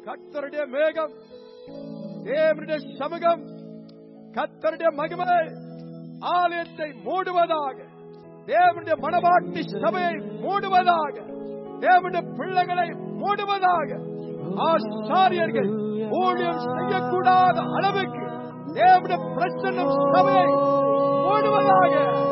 கர்த்தருடைய மேகம், தேவனுடைய சமூகம், கர்த்தருடைய மகிமை ஆலயத்தை மூடுவதாக, தேவனுடைய மனவாட்டி சபையை மூடுவதாக, தேவனுடைய பிள்ளைகளை மூடுவதாக, ஆசாரியர்கள் ஊழியம் செய்யக்கூடாத அளவுக்கு தேவனுடைய பிரசன்னம் சபையை மூடுவதாக.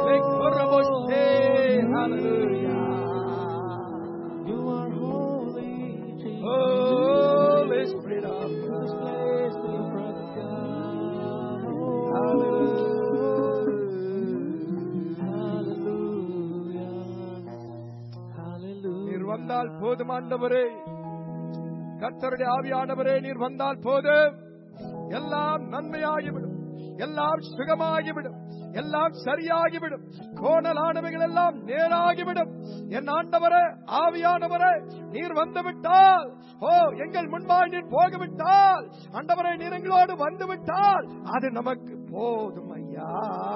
நீர் வந்தால் போதும் ஆண்டவரே, கர்த்தருடைய ஆவியானவரே, நீர் வந்தால் போதும். எல்லாம் நன்மையாகிவிடும், எல்லாம் சுகமாகிவிடும், எல்லாம் சரியாகிவிடும், கோணலானவைகள் எல்லாம் நேராகிவிடும். என் ஆண்டவரே, ஆவியானவரே, நீர் வந்துவிட்டால், எங்கள் முன்பாய் நீர் போகவிட்டால், ஆண்டவரே நீர் எங்களோடு வந்துவிட்டால் அது நமக்கு போதும் ஐயா,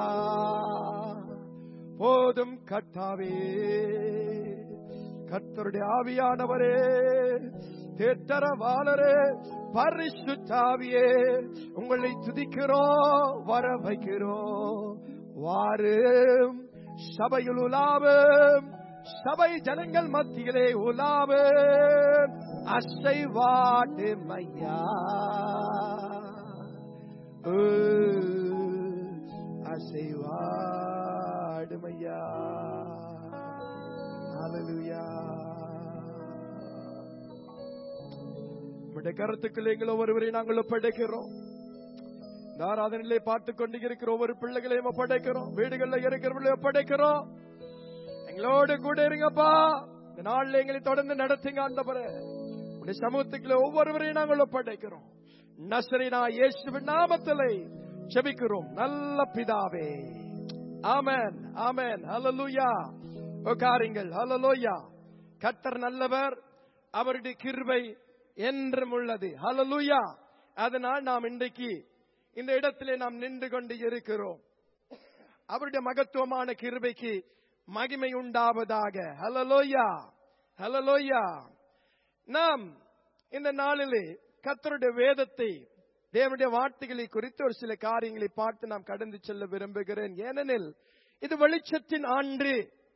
போதும் கர்த்தாவே. கர்த்தருடைய ஆவியானவரே, தேற்றரவாளரே, பரிசுத்தாவியே, உங்களை துதிக்கிறோம், வர வைக்கிறோம். வாரும், சபையில் உலாவும், சபை ஜனங்கள் மத்தியிலே உலாவும், அசைவாடு மையா, அசைவாடு மையா. ஹல்லேலூயா. கருத்துக்கள் எங்களை ஒருவரை நாங்கள் ஒப்படைக்கிறோம். ஆராதனையிலே பார்த்துக் கொண்டு இருக்கிற ஒவ்வொரு பிள்ளைகளையும் ஒப்படைக்கிறோம், வீடுகளில் இருக்கிறவர்களையும் ஒப்படைக்கிறோம். எங்களோடு கூட இருங்கப்பா, இந்த நாளில் எங்களை தொடர்ந்து நடத்துங்க ஆண்டவரே. உடைய சமூகத்துக்குள்ள ஒவ்வொருவரையும் நாங்கள் ஒப்படைக்கிறோம். நசரேனா இயேசுவின் நாமத்திலே ஜெபிக்கிறோம் நல்ல பிதாவே. ஆமென், ஆமென். ஹல்லேலூயா. உட்காருங்கள். ஹல்லேலூயா. கர்த்தர் நல்லவர், அவருடைய கிருபை என்றும் உள்ளது. ஹல்லேலூயா. அதனால் நாம் இன்றைக்கு இந்த இடத்திலே நாம் நின்று கொண்டு இருக்கிறோம். அவருடைய மகத்துவமான கிருபைக்கு மகிமை உண்டாவதாக. ஹல்லேலூயா, ஹல்லேலூயா. நாம் இந்த நாளிலே கர்த்தருடைய வேதத்தை, தேவனுடைய வார்த்தைகளை குறித்து ஒரு சில காரியங்களை பார்த்து நாம் கடந்து செல்ல விரும்புகிறேன். ஏனெனில் இது வெளிச்சத்தின் ஆண்டு,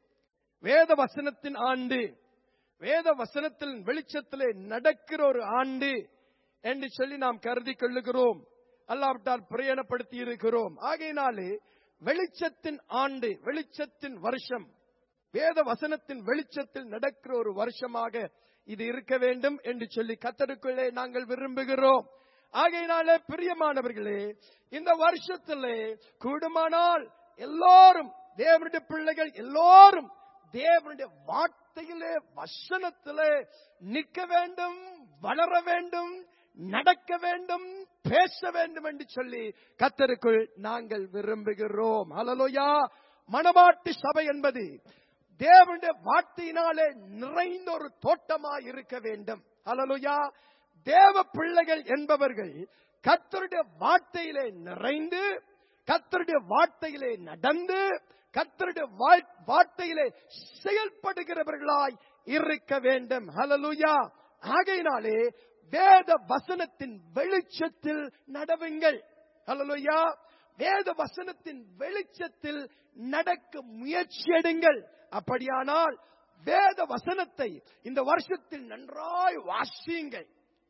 வேத வசனத்தின் ஆண்டு, வேத வசனத்தின் வெளிச்சத்திலே நடக்கிற ஒரு ஆண்டு என்று சொல்லி நாம் கருதி கொள்ளுகிறோம், அல்லாவிட்டால் பிரயாணப்படுத்தி இருக்கிறோம். ஆகையினாலே வெளிச்சத்தின் ஆண்டு, வெளிச்சத்தின் வருஷம், வேத வசனத்தின் வெளிச்சத்தில் நடக்கிற ஒரு வருஷமாக இது இருக்க வேண்டும் என்று சொல்லி கர்த்தருக்குள்ளே நாங்கள் விரும்புகிறோம். ஆகையினாலே பிரியமானவர்களே, இந்த வருஷத்திலே கூடுமானால் எல்லோரும் தேவனுடைய பிள்ளைகள் எல்லோரும் தேவனுடைய வார்த்தையிலே வசனத்திலே நிற்க வேண்டும், வளர வேண்டும், நடக்க வேண்டும், பேச வேண்டும் என்று சொல்லி கர்த்தருக்குள் நாங்கள் விரும்புகிறோம். ஹல்லேலூயா. மணவாட்டி சபை என்பது தேவனுடைய வார்த்தையினாலே நிறைந்த ஒரு தோட்டமாய் இருக்க வேண்டும். ஹல்லேலூயா. தேவ பிள்ளைகள் என்பவர்கள் கர்த்தருடைய வார்த்தையிலே நிறைந்து, கர்த்தருடைய வார்த்தையிலே நடந்து, கர்த்தருடைய வார்த்தையிலே செயல்படுகிறவர்களாய் இருக்க வேண்டும். ஹல்லேலூயா. ஆகையினாலே வேத வசனத்தின் வெளிச்சத்தில் நடவுங்கள். ஹல்லேலூயா. வேத வசனத்தின் வெளிச்சத்தில் நடக்க முயற்சி எடுங்கள். அப்படியானால் வேத வசனத்தை இந்த வருஷத்தில் நன்றாய் வாசியுங்கள்,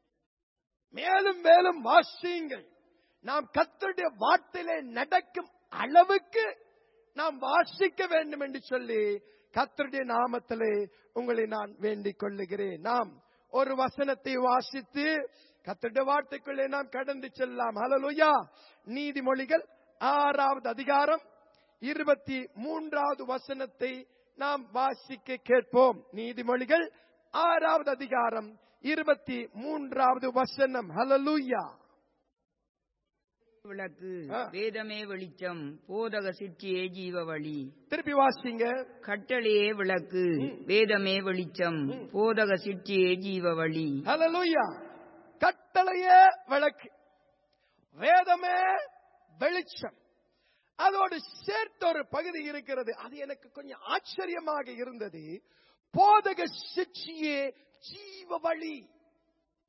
மேலும் மேலும் வாசியுங்கள். நாம் கர்த்தருடைய வார்த்தையிலே நடக்கும் அளவுக்கு நாம் வாசிக்க வேண்டும் என்று சொல்லி கர்த்தருடைய நாமத்திலே உங்களை நான் வேண்டிக் கொள்ளுகிறேன். நாம் ஒரு வசனத்தை வாசித்து கர்த்தருடைய வார்த்தைக்குள்ளே நாம் கடந்து செல்லலாம். ஹல்லேலூயா. நீதிமொழிகள் 6வது அதிகாரம் 23வது வசனத்தை நாம் வாசிக்க கேட்போம். நீதிமொழிகள் 6வது அதிகாரம் 23வது வசனம். ஹல்லேலூயா. விளக்கு, வேதமே வெளிச்சம், போதக சிற்றியே ஜீவ வழி. திருப்பி வாசிங்க. கட்டளையே விளக்கு, வேதமே வெளிச்சம், போதக சிற்றியே ஜீவ வழி. ஹல்லேலூயா. கட்டளையே விளக்கு, வேதமே வெளிச்சம். அதோடு சேர்த்த ஒரு பகுதி இருக்கிறது, அது எனக்கு கொஞ்சம் ஆச்சரியமாக இருந்தது. போதக சிற்றியே ஜீவ வழி.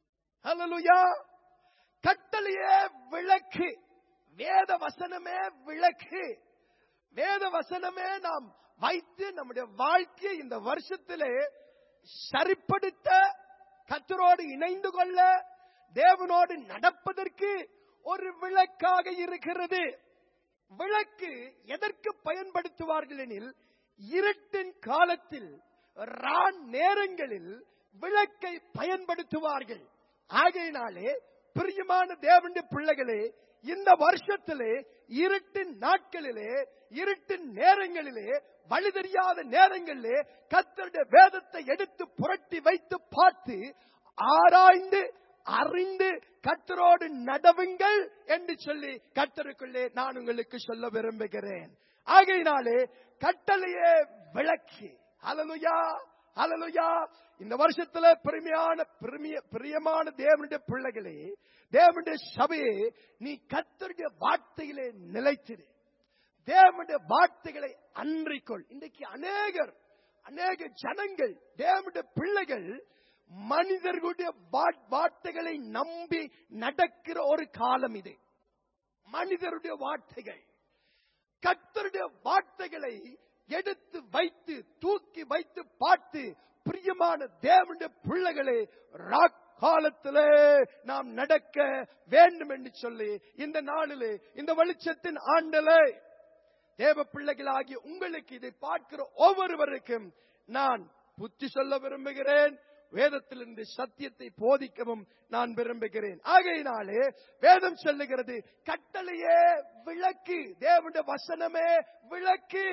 ஹல்லேலூயா. கட்டளையே விளக்கு, வேத வசனமே விளக்கு. வேத வசனமே நாம் வைத்து நம்முடைய வாழ்க்கையை இந்த வருஷத்திலே சரிப்படுத்த, கர்த்தரோடு இணைந்து கொள்ள, தேவனோடு நடப்பதற்கு ஒரு விளக்காக இருக்கிறது. விளக்கு எதற்கு பயன்படுத்துவார்கள் எனில், இருட்டின் காலத்தில், நேரங்களில் விளக்கை பயன்படுத்துவார்கள். ஆகையினாலே பிரியமான தேவனுடைய பிள்ளைகளே, இந்த வருஷத்திலே இருட்டின் நாட்களிலே, இருட்டின் நேரங்களிலே, வழி தெரியாத நேரங்களிலே கர்த்தருடைய வேதத்தை எடுத்து புரட்டி வைத்து பார்த்து ஆராய்ந்து அறிந்து கர்த்தரோடு நடவுங்கள் என்று சொல்லி கர்த்தருக்குள்ளே நான் உங்களுக்கு சொல்ல விரும்புகிறேன். ஆகையினாலே கட்டளையே விளக்கு. ஹல்லேலூயா, ஹல்லேலூயா. இந்த வருஷத்துல பிரியமான தேவனுடைய பிள்ளைகளே, தேவனுடைய சபையே, நீ கர்த்தருடைய வார்த்தையிலே நிலைத்திரு. தேவனுடைய வார்த்தைகளை அன்றிக்கொள். இன்றைக்கு அநேக ஜனங்கள், தேவனுடைய பிள்ளைகள் மனிதர்களுடைய வார்த்தைகளை நம்பி நடக்கிற ஒரு காலம் இது. மனிதருடைய வார்த்தைகள், கர்த்தருடைய வார்த்தைகளை எடுத்து வைத்து தூக்கி வைத்து பார்த்து, பிரியமான தேவனுடைய பிள்ளைகளே, காலத்திலே நாம் நடக்க வேண்டும் என்று சொல்லி இந்த நாளிலே, இந்த வெளிச்சத்தின் ஆண்டிலே தேவ பிள்ளைகளாகிய உங்களுக்கு இதை பார்க்கிற ஒவ்வொருவருக்கும் நான் புத்தி சொல்ல விரும்புகிறேன். வேதத்திலிருந்து சத்தியத்தை போதிக்கவும் நான் விரும்புகிறேன். ஆகையினாலே வேதம் சொல்லுகிறது, கட்டளையே விளக்கு, தேவனுடைய வசனமே விளக்கு.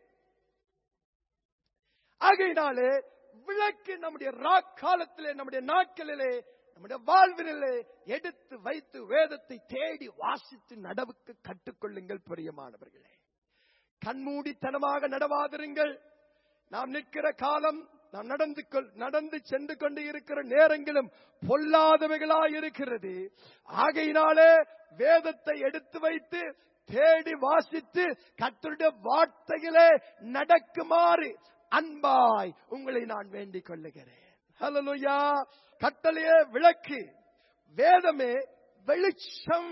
ஆகையினாலே விளக்கு நம்முடைய காலத்திலே, நம்முடைய நாட்களிலே, நம்முடைய வாழ்விலே எடுத்து வைத்து வேதத்தை தேடி வாசித்து நடவுக்கு கற்றுக்கொள்ளுங்கள். பிரியமானவர்களே, கண்மூடித்தனமாக நடவாதிருங்கள். நாம் நிற்கிற காலம், நாம் நடந்து சென்று கொண்டு இருக்கிற நேரங்களும் பொல்லாதவைகளாய் இருக்கிறது. ஆகையினாலே வேதத்தை எடுத்து வைத்து தேடி வாசித்து கர்த்தருடைய வார்த்தையிலே நடக்குமாறு அன்பாய் உங்களை நான் வேண்டிக் கொள்ளுகிறேன். ஹல்லேலூயா. கட்டளையே விளக்கு, வேதமே வெளிச்சம்.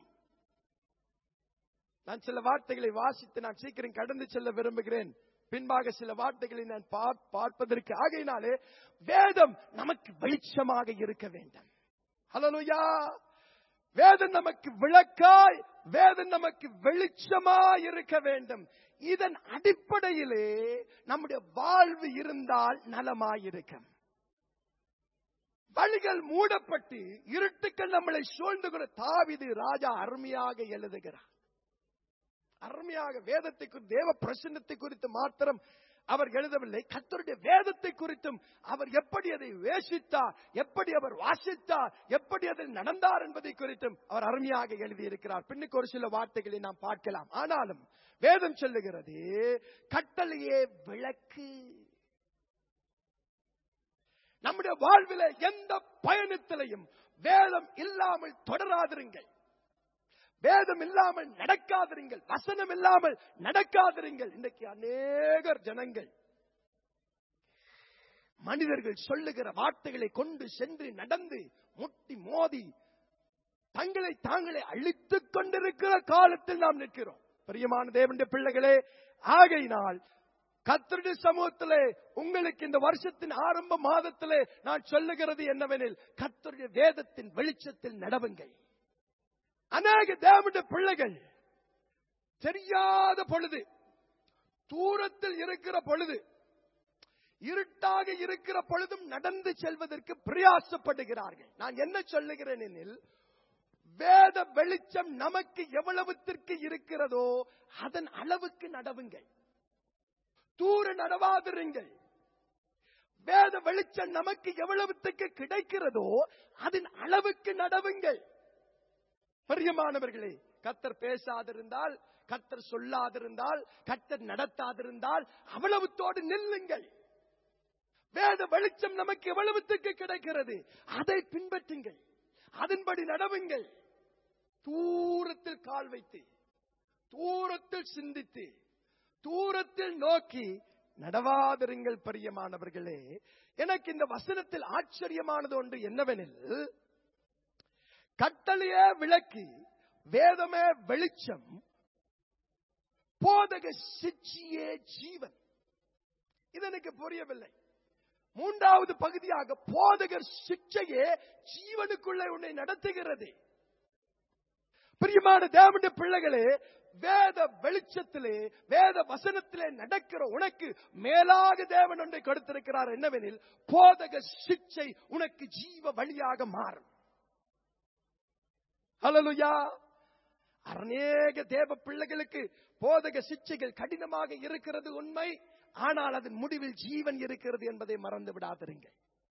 நான் சில வார்த்தைகளை வாசித்து நான் சீக்கிரம் கடந்து செல்ல விரும்புகிறேன். பின்பாக சில வார்த்தைகளை நான் பார்ப்பதற்கு. ஆகையினாலே வேதம் நமக்கு வெளிச்சமாக இருக்க வேண்டும். ஹல்லேலூயா. வேதம் நமக்கு விளக்காய், வேதம் நமக்கு வெளிச்சமாய் இருக்க வேண்டும். இதன் அடிப்படையிலே நம்முடைய வாழ்வு இருந்தால் நலமாயிருக்கும். வழிகள் மூடப்பட்டு இருட்டுக்கள் நம்மளை சூழ்ந்துகிற தாவீது ராஜா அருமையாக எழுதுகிறார். அருமையாக வேதத்தை குறித்து, தேவ பிரசன்னத்தை குறித்து மாத்திரம் அவர் எழுதவில்லை, கர்த்தருடைய வேதத்தை குறித்தும் அவர் எப்படி அதை வேசித்தார், எப்படி அவர் வாசித்தார், எப்படி அதில் நடந்தார் என்பதை குறித்தும் அவர் அருமையாக எழுதியிருக்கிறார். பின்னுக்கு ஒரு சில வார்த்தைகளை நாம் பார்க்கலாம். ஆனாலும் வேதம் சொல்லுகிறது, கட்டளையே விளக்கு. நம்முடைய வாழ்வில எந்த பயணத்திலையும் வேதம் இல்லாமல் தொடராதிருங்கள், வேதம் இல்லாமல் நடக்காதிருங்கள், வசனம் இல்லாமல் நடக்காதிருங்கள். இன்றைக்கு அநேகர் ஜனங்கள் மனிதர்கள் சொல்லுகிற வார்த்தைகளை கொண்டு சென்று நடந்து முட்டி மோதி தங்களை தாங்களே அழித்துக் கொண்டிருக்கிற காலத்தில் நாம் நிற்கிறோம். பிரியமான தேவனுடைய பிள்ளைகளே, ஆகையினால் கர்த்தருடைய சமூகத்திலே உங்களுக்கு இந்த வருஷத்தின் ஆரம்ப மாதத்திலே நான் சொல்லுகிறது என்னவெனில், கர்த்தருடைய வேதத்தின் வெளிச்சத்தில் நடவுங்கள். அநேக தேவனுடைய பிள்ளைகள் தெரியாத பொழுது, தூரத்தில் இருக்கிற பொழுது, இருட்டாக இருக்கிற பொழுதும் நடந்து செல்வதற்கு பிரயாசப்படுகிறார்கள். நான் என்ன சொல்லுகிறேன் எனில், வேத வெளிச்சம் நமக்கு எவ்வளவுத்திற்கு இருக்கிறதோ அதன் அளவுக்கு நடவுங்கள், தூர நடவாதிருங்கள். வேத வெளிச்சம் நமக்கு எவ்வளவுத்துக்கு கிடைக்கிறதோ அதன் அளவுக்கு நடவுங்கள். பிரியமானவர்களே, கர்த்தர் பேசாதிருந்தால், கர்த்தர் சொல்லாதிருந்தால், கர்த்தர் நடத்தாதிருந்தால் அவ்வளவுத்தோடு நில்லுங்கள். வேத வெளிச்சம் நமக்கு எவ்வளவுத்துக்கு கிடைக்கிறது அதை பின்பற்றுங்கள், அதன்படி நடவுங்கள். தூரத்தில் கால் வைத்து, தூரத்தில் சிந்தித்து, தூரத்தில் நோக்கி நடவாதிருங்கள். பிரியமானவர்களே, எனக்கு இந்த வசனத்தில் ஆச்சரியமானது ஒன்று என்னவெனில், கட்டளையே விளக்கு, வேதமே வெளிச்சம், போதக சிக்ஷையே ஜீவன். இது எனக்கு புரியவில்லை. மூன்றாவது பகுதியாக போதகர் சிக்ஷையே ஜீவனுக்குள்ளே உன்னை நடத்துகிறது. பிரியமான தேவனுடைய பிள்ளைகளே, வேத வெளிச்சத்திலே, வேத வசனத்திலே நடக்கிற உனக்கு மேலாக தேவன் ஒன்றை கொடுத்திருக்கிறார். என்னவெனில், போதக சிக்ஷை உனக்கு ஜீவ வழியாக மாறும். ஹல்லேலூயா. அநேக தேவ பிள்ளைகளுக்கு போதக சிக்ஷைகள் கடினமாக இருக்கிறது உண்மை. ஆனால் அதன் முடிவில் ஜீவன் இருக்கிறது என்பதை மறந்து விடாதிருங்கள்.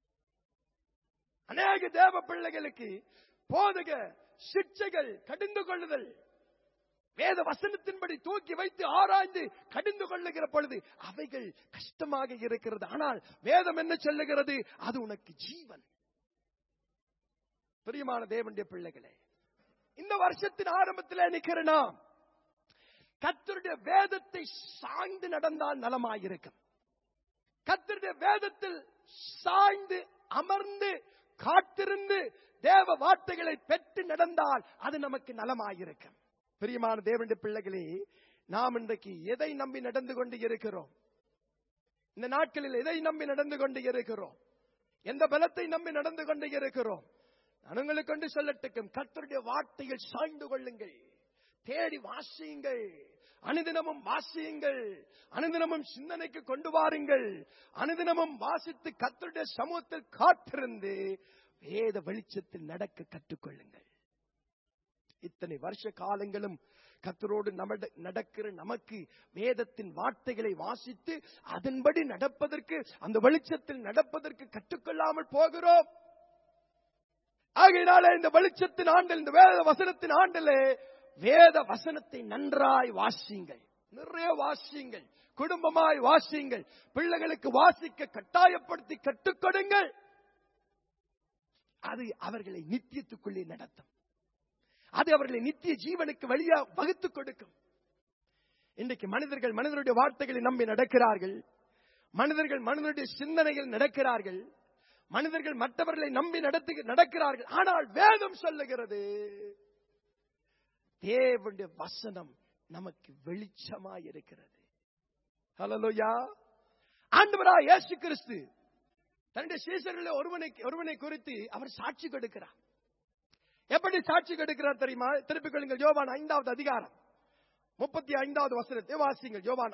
அநேக தேவ பிள்ளைகளுக்கு போதக சிக்ஷைகள் கடிந்து கொள்ளுதல், வேத வசனத்தின்படி தூக்கி வைத்து ஆராய்ந்து கடிந்து கொள்ளுகிற பொழுது அவைகள் கஷ்டமாக இருக்கிறது. ஆனால் வேதம் என்ன சொல்லுகிறது? அது உனக்கு ஜீவன். பிரியமான தேவனுடைய பிள்ளைகளே, இந்த வருஷத்தின் ஆரம்பத்தில் நிற்கிற நாம் கர்த்தருடைய வேதத்தை சாய்ந்து நடந்தால் நலமாயிருக்கும். கர்த்தருடைய வேதத்தில் சாய்ந்து அமர்ந்து காத்திருந்து தேவ வார்த்தைகளை பெற்று நடந்தால் அது நமக்கு நலமாயிருக்கும். பிரியமான தேவனுடைய பிள்ளைகளே, நாம் இன்றைக்கு எதை நம்பி நடந்து கொண்டு இருக்கிறோம்? இந்த நாட்களில் எதை நம்பி நடந்து கொண்டு இருக்கிறோம்? எந்த பலத்தை நம்பி நடந்து கொண்டு இருக்கிறோம்? நான் உங்களுக்கு கொண்டு சொல்லட்டுக்கும், கர்த்தருடைய வார்த்தையில் சாய்ந்து கொள்ளுங்கள், தேடி வாசியுங்கள், அனுதினமும் வாசியுங்கள், அனுதினமும் சிந்தனைக்கு கொண்டு வாருங்கள், அனுதினமும் வாசித்து கர்த்தருடைய சமூகத்தில் காத்திருந்து வேத வெளிச்சத்தில் நடக்க கற்றுக்கொள்ளுங்கள். இத்தனை வருஷ காலங்களும் கர்த்தரோடு நடக்கிற நமக்கு வேதத்தின் வார்த்தைகளை வாசித்து அதன்படி நடப்பதற்கு, அந்த வெளிச்சத்தில் நடப்பதற்கு கற்றுக்கொள்ளாமல் போகிறோம். ஆகையினால இந்த வெளிச்சத்தின் ஆண்டில், இந்த வேத வசனத்தின் ஆண்டிலே வேத வசனத்தை நன்றாய் வாசியுங்கள், நிறைய வாசியுங்கள், குடும்பமாய் வாசியுங்கள், பிள்ளைகளுக்கு வாசிக்க கட்டாயப்படுத்தி கற்றுக்கொடுங்கள். அது அவர்களை நித்தியத்துக்குள்ளே நடத்தும். அது அவர்களை நித்திய ஜீவனுக்கு வழியா வகுத்துக் கொடுக்கும். இன்றைக்கு மனிதருடைய வார்த்தைகளை நம்பி நடக்கிறார்கள், மனிதருடைய சிந்தனைகள் நடக்கிறார்கள், மனிதர்கள் மற்றவர்களை நம்பி நடக்கிறார்கள். ஆனால் வேதம் சொல்லுகிறது, தேவனுடைய வசனம் நமக்கு வெளிச்சமாய் இருக்கிறது. ஹல்லேலூயா. ஆண்டவராகிய இயேசு கிறிஸ்து தன்னுடைய சீஷர்களில் ஒருவனை குறித்து அவர் சாட்சி கொடுக்கிறார். எப்படி சாட்சி கொடுக்கிறார் தெரியுமா? திருப்பிக் கொள்ளுங்கள், யோவான் 5வது அதிகாரம் 35வது வசனத்தை வாசிங்கள். யோவான்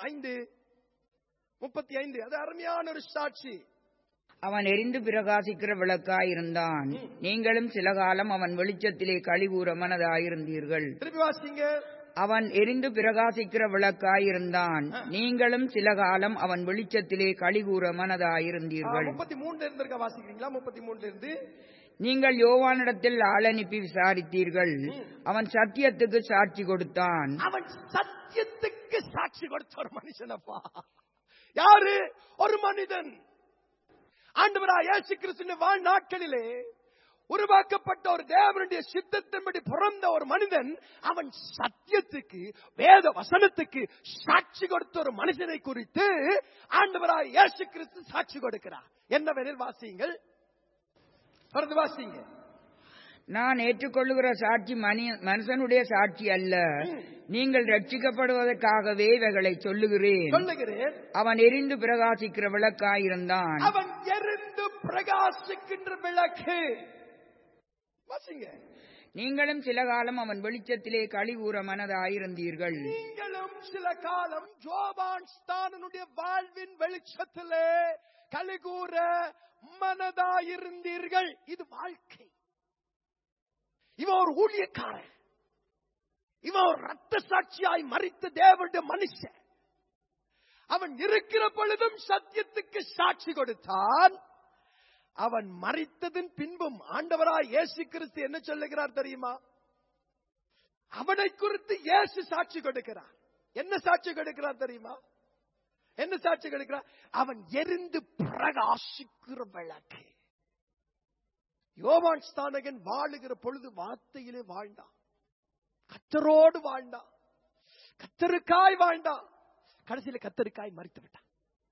5:35. அது அருமையான ஒரு சாட்சி. அவன் எரிந்து பிரகாசிக்கிற விளக்காயிருந்தான். நீங்களும் சில காலம் அவன் வெளிச்சத்திலே களிகூற மனதாயிருந்தீர்கள். திருப்பி வாசிங்க. அவன் எரிந்து பிரகாசிக்கிற விளக்காயிருந்தான். நீங்களும் சில காலம் அவன் வெளிச்சத்திலே களிகூற மனதாயிருந்தீர்கள். 33 இருந்திருக்க வாசிக்கிறீங்களா? 33 இருந்து. நீங்கள் யோவானிடத்தில் ஆள் அனுப்பி விசாரித்தீர்கள். அவன் சத்தியத்துக்கு சாட்சி கொடுத்தான். அவன் சத்தியத்துக்கு சாட்சி கொடுத்த ஒரு மனுஷனப்பா. யாரு? ஒரு மனிதன். ஆண்டவராகிய இயேசு கிறிஸ்துவின் வாழ்நாட்களிலே உருவாக்கப்பட்ட ஒரு தேவனுடைய சித்தத்தின்படி பிறந்த ஒரு மனிதன், அவன் சத்தியத்துக்கு, வேத வசனத்துக்கு சாட்சி கொடுத்த ஒரு மனுஷனை குறித்து ஆண்டவராகிய இயேசு கிறிஸ்து சாட்சி கொடுக்கிறார். என்னவெனில் வாசியுங்கள், தொடர்ந்து வாசிங்க. நான் ஏற்றுக்கொள்ளுகிற சாட்சி மனுஷனுடைய சாட்சி அல்ல, நீங்கள் ரட்சிக்கப்படுவதற்காகவே இவைகளை சொல்லுகிறேன். அவன் எரிந்து பிரகாசிக்கிற விளக்காயிருந்தான். அவன் எரிந்து பிரகாசிக்கின்ற விளக்கு. வாசிங்க. நீங்களும் சில காலம் அவன் வெளிச்சத்திலே களிகூற மனதாயிருந்தீர்கள். நீங்களும் சில காலம் யோவான் ஸ்நானனுடைய வாழ்வின் வெளிச்சத்திலே களிகூற மனதாயிருந்தீர்கள். இது வாழ்க்கை. இவன் ஒரு ஊழியக்காரன், இவன் ஒரு ரத்த சாட்சியாய் மரித்த தேவனுடைய மனுஷன். அவன் இருக்கிற பொழுதும் சத்தியத்துக்கு சாட்சி கொடுத்தான். அவன் மரித்ததன் பின்பும் ஆண்டவராய் இயேசு கிறிஸ்து என்ன சொல்லுகிறார் தெரியுமா? அவனை குறித்து இயேசு சாட்சி கொடுக்கிறார். என்ன சாட்சி கொடுக்கிறார் தெரியுமா? என்ன சாட்சி கொடுக்கிறார்? அவன் எரிந்து பிரகாசிக்கிற விளக்கு. யோவான் ஸ்நானகன் வாழுகிற பொழுது வார்த்தையிலே வாழ்ந்தான், கர்த்தரோடு வாழ்ந்தான், கர்த்தருக்காய் வாழ்ந்தான். கடைசியில் கர்த்தருக்காய் மரித்து விட்டான்.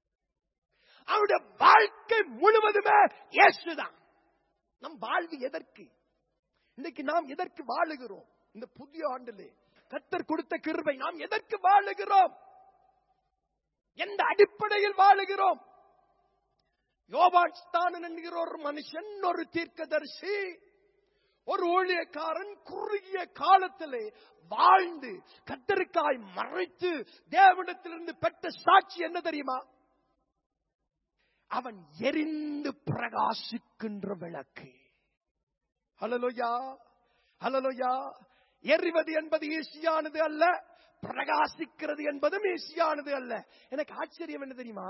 அவனுடைய வாழ்க்கை முழுவதுமே இயேசுதான். நம் வாழ்வு எதற்கு? இன்னைக்கு நாம் எதற்கு வாழுகிறோம்? இந்த புதிய ஆண்டிலே கர்த்தர் கொடுத்த கிருபை நாம் எதற்கு வாழுகிறோம்? எந்த அடிப்படையில் வாழுகிறோம்? யோவான் ஸ்நானன் என்கிற ஒரு மனுஷன், ஒரு தீர்க்கதரிசி, ஒரு ஊழியக்காரன் குறுகிய காலத்திலே வாழ்ந்து கர்த்தருக்காய் மறைத்து தேவனிடத்திலிருந்து பெற்ற சாட்சி என்ன தெரியுமா? அவன் எரிந்து பிரகாசிக்கின்ற விளக்கு. ஹல்லேலூயா, ஹல்லேலூயா. எரிவது என்பது ஈஸியானது அல்ல, பிரகாசிக்கிறது என்பதும் ஈஸியானது அல்ல. எனக்கு ஆச்சரியம் என்ன தெரியுமா?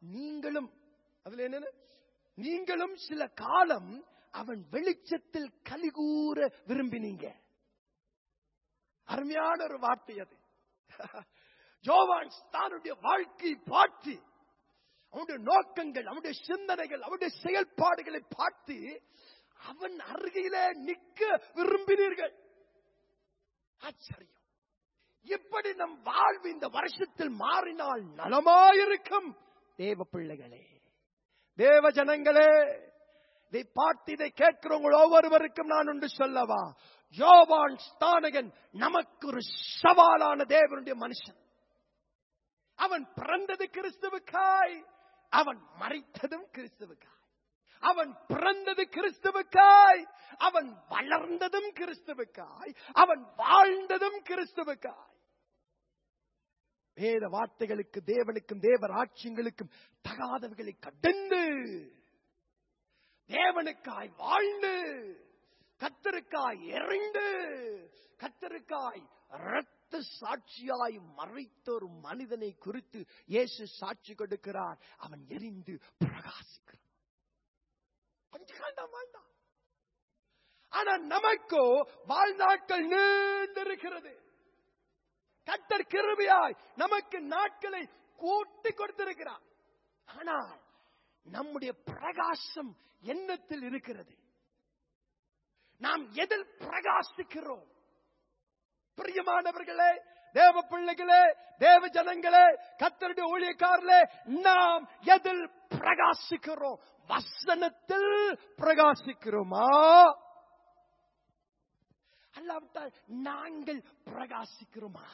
நீங்களும் சில காலம் அவன் வெளிச்சத்தில் கலிகூற விரும்பினீங்க. அருமையான ஒரு வார்த்தை அது. யோவான் ஸ்நானனுடைய வாழ்க்கை பார்த்து, அவனுடைய நோக்கங்கள், அவனுடைய சிந்தனைகள், அவனுடைய செயல்பாடுகளை பார்த்து அவன் அருகிலே நிற்க விரும்பினீர்கள். ஆச்சரியம். இப்படி நம் வாழ்வு இந்த வருஷத்தில் மாறினால் நலமாயிருக்கும். தேவ பிள்ளைகளே, தேவ ஜனங்களே, இதை பார்த்து இதை கேட்கிறவங்க ஒவ்வொருவருக்கும் நான் ஒன்று சொல்லவா? யோவான் ஸ்நானகன் நமக்கு ஒரு சவாலான தேவனுடைய மனுஷன். அவன் பிறந்தது கிறிஸ்துவுக்காய், அவன் மரித்ததும் கிறிஸ்துவுக்காய். அவன் பிறந்தது கிறிஸ்துவுக்காய், அவன் வளர்ந்ததும் கிறிஸ்துவுக்காய், அவன் வாழ்ந்ததும் கிறிஸ்துவுக்காய். வேத வார்த்தைகளுக்கு, தேவனுக்கும் தேவ ராஜ்யங்களுக்கும் தகாதவர்களை கடந்து தேவனுக்காய் வாழ்ந்து கர்த்தருக்காய் எறிந்து கர்த்தருக்காய் இரத்த சாட்சியாய் மறைத்த ஒரு மனிதனை குறித்து இயேசு சாட்சி கொடுக்கிறார். அவன் எரிந்து பிரகாசிக்கிறான். கொஞ்சம் வேண்டாம். ஆனா நமக்கோ வாழ்நாட்கள் நீண்டிருக்கிறது. கர்த்தர் கிருபையாய் நமக்கு நாட்களை கூட்டி கொடுத்திருக்கிறார். ஆனால் நம்முடைய பிரகாசம் என்னத்தில் இருக்கிறது? நாம் எதில் பிரகாசிக்கிறோம்? பிரியமானவர்களே, தேவ பிள்ளைகளே, தேவ ஜனங்களே, கர்த்தருடைய ஊழியக்காரர்களே, நாம் எதில் பிரகாசிக்கிறோம்? வசனத்தில் பிரகாசிக்கிறோமா? அல்லாவிட்டால் நாங்கள் பிரகாசிக்கிறோமா?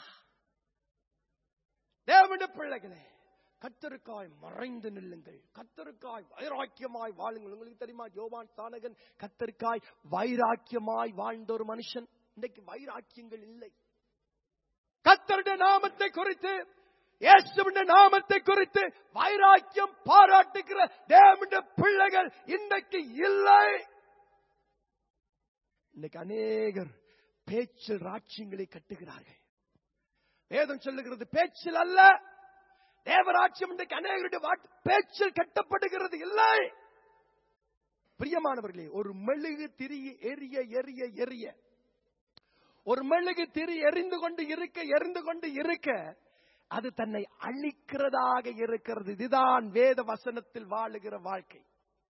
தேவனுடைய பிள்ளைகளே, கர்த்தருக்காய் மறைந்து நில்லுங்கள், கர்த்தருக்காய் வைராக்கியமாய் வாழுங்கள். உங்களுக்கு தெரியுமா, யோவான் ஸ்நானகன் கர்த்தருக்காய் வைராக்கியமாய் வாழ்ந்த ஒரு மனுஷன். இன்றைக்கு வைராக்கியங்கள் இல்லை. கர்த்தருடைய நாமத்தை குறித்து, இயேசுவின் நாமத்தை குறித்து வைராக்கியம் பாராட்டுகிற தேவனுடைய பிள்ளைகள் இன்றைக்கு இல்லை. இன்னைக்கு அநேகர் பேச்சில் ராஜ்யங்களை கட்டுகிறார்கள். வேதம் சொல்லுகிறது பேச்சில் அல்ல, தேவராட்சியம் இன்றைக்கு அநேகருடைய பேச்சில் கட்டப்படுகிறது இல்லை. பிரியமானவர்களே, ஒரு மெழுகு திரி எரிய எரிய எரிய, ஒரு மெழுகு திரி எரிந்து கொண்டு இருக்க அது தன்னை அழிக்கிறதாக இருக்கிறது. இதுதான் வேத வசனத்தில் வாழுகிற வாழ்க்கை.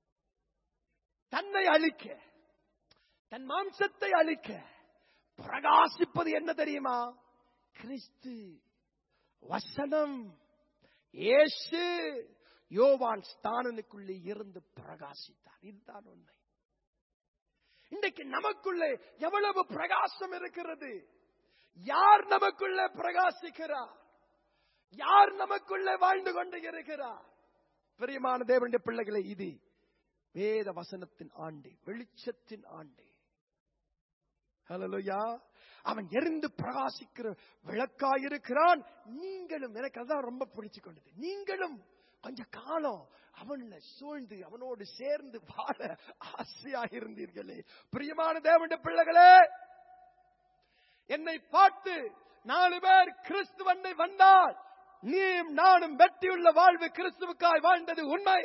தன்னை அழிக்க, தன் மாம்சத்தை அழிக்க பிரகாசிப்பது என்ன தெரியுமா? கிறிஸ்து, வசனம், இயேசு. யோவான் ஸ்நானனுக்குள்ளே இருந்து பிரகாசித்தார். இதுதான் உண்மை. இன்றைக்கு நமக்குள்ளே எவ்வளவு பிரகாசம் இருக்கிறது? யார் நமக்குள்ளே பிரகாசிக்கிறார்? யார் நமக்குள்ளே வாழ்ந்து கொண்டு இருக்கிறார்? பிரியமான தேவனுடைய பிள்ளைகளை, இது வேத வசனத்தின் ஆண்டு, வெளிச்சத்தின் ஆண்டு. ஹல்லேலூயா. அவன் எரிந்து பிரகாசிக்கிற விளக்காயிருக்கிறான். நீங்களும், எனக்கு அதான் ரொம்ப பிடிச்சு கொண்டது, நீங்களும் கொஞ்ச காலம் அவன்ல சூழ்ந்து அவனோடு சேர்ந்து வாழ ஆசையாக இருந்தீர்களே. பிரியமான தேவனுடைய பிள்ளைகளே, என்னை பார்த்து 4 பேர் கிறிஸ்துவனை வந்தால் நீயும் நானும் வெற்றியுள்ள வாழ்வு கிறிஸ்துவுக்காய் வாழ்ந்தது உண்மை.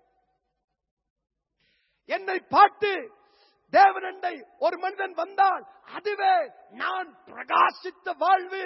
என்னை பார்த்து தேவனண்டை ஒரு மனிதன் வந்தால் அதுவே நான் பிரகாசித்த வாழ்வு.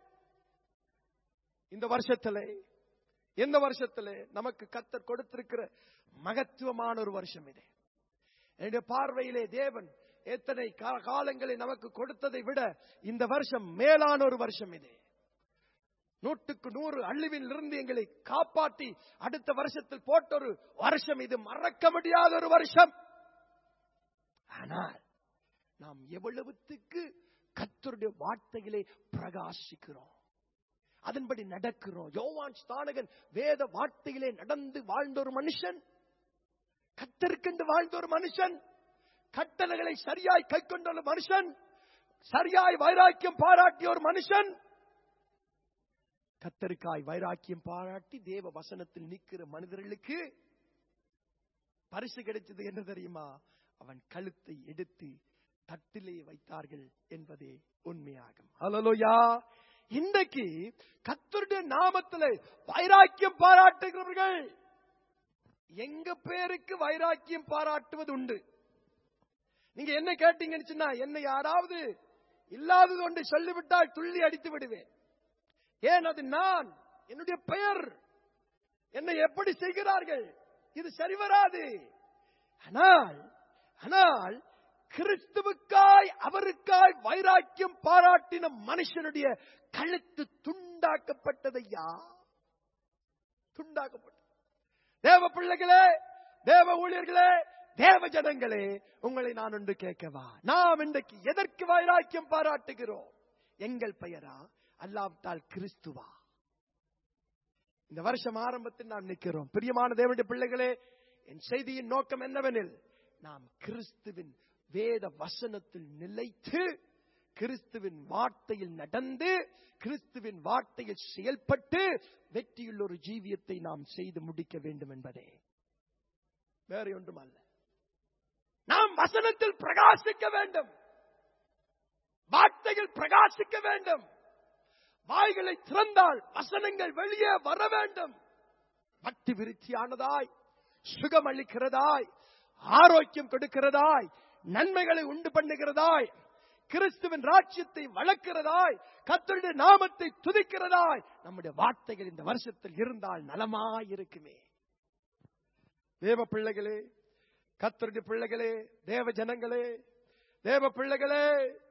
இந்த வருஷத்திலே நமக்கு கர்த்தர் கொடுத்திருக்கிற மகத்துவமான ஒரு வருஷம் இது. என்னுடைய பார்வையிலே தேவன் எத்தனை காலங்களை நமக்கு கொடுத்ததை விட இந்த வருஷம் மேலான ஒரு வருஷம் இது. 100க்கு 100 அழிவில் இருந்து எங்களை காப்பாற்றி அடுத்த வருஷத்தில் போட்ட ஒரு வருஷம் இது. மறக்க முடியாத ஒரு வருஷம். ஆனால் நாம் எவ்வளவுத்துக்கு கர்த்தருடைய வார்த்தையிலே பிரகாசிக்கிறோம், அதன்படி நடக்கிறோம். யோவான் ஸ்நானகன் வேத வார்த்தையிலே நடந்து வாழ்ந்த ஒரு மனுஷன், கர்த்தருக்கென்று வாழ்ந்த ஒரு மனுஷன், கட்டளைகளை சரியாய் கைக்கொண்ட ஒரு மனுஷன், சரியாய் வைராக்கியம் பாராட்டிய ஒரு மனுஷன். கர்த்தருக்காய் வைராக்கியம் பாராட்டி தேவ வசனத்தில் நிற்கிற மனிதர்களுக்கு பரிசு கிடைச்சது என்ன தெரியுமா? அவன் கழுத்தை எடுத்து தட்டிலே வைத்தார்கள் என்பதே உண்மையாகும். ஹல்லேலூயா. இன்றைக்கு கர்த்தருடைய நாமத்திலே வைராக்கியம் பாராட்டுகிறவர்கள் எங்க பேருக்கு வைராக்கியம் பாராட்டுவது உண்டு. நீங்க என்ன கேட்டீங்கன்னு சொன்னா, என்னை யாராவது இல்லாதது ஒன்று சொல்லிவிட்டால் துள்ளி அடித்து விடுவேன். ஏன்? அது நான், என்னுடைய பெயர். என்னை எப்படி செய்கிறார்கள்? இது சரி வராது. ஆனால் கிறிஸ்துவுக்காய் அவருக்காய் வைராக்கியம் பாராட்டின மனுஷனுடைய கழுத்து துண்டாக்கப்பட்டதையா, துண்டாக்கப்பட்டது. தேவ பிள்ளைகளே, தேவ ஊழியர்களே, தேவ ஜனங்களே, உங்களை நான் ஒன்று கேட்கவா? நாம் இன்றைக்கு எதற்கு வைராக்கியம் பாராட்டுகிறோம்? எங்கள் பெயரா அல்லாவிட்டால் கிறிஸ்துவா? இந்த வருஷம் ஆரம்பத்தில் நாம் நிற்கிறோம். பிரியமான தேவனுடைய பிள்ளைகளே, என் செய்தியின் நோக்கம் என்னவெனில், நாம் கிறிஸ்துவின் வேத வசனத்தில் நிலைத்து, கிறிஸ்துவின் வார்த்தையில் நடந்து, கிறிஸ்துவின் வார்த்தையில் செயல்பட்டு வெற்றியுள்ள ஒரு ஜீவியத்தை நாம் செய்து முடிக்க வேண்டும் என்பதே, வேற ஒன்றும் அல்ல. நாம் வசனத்தில் பிரகாசிக்க வேண்டும், வார்த்தையில் பிரகாசிக்க வேண்டும். வாய்களை திறந்தால் வசனங்கள் வெளியே வர வேண்டும். பக்தி விருத்தியானதாய், சுகம் அளிக்கிறதாய், ஆரோக்கியம் கொடுக்கிறதாய், நன்மைகளை உண்டு பண்ணுகிறதாய், கிறிஸ்துவின் ராஜ்யத்தை வளர்க்கிறதாய், கர்த்தருடைய நாமத்தை துதிக்கிறதாய் நம்முடைய வார்த்தைகள் இந்த வருஷத்தில் இருந்தால் நலமாயிருக்குமே. தேவ பிள்ளைகளே, கர்த்தருடைய பிள்ளைகளே, தேவ ஜனங்களே, தேவ பிள்ளைகளே,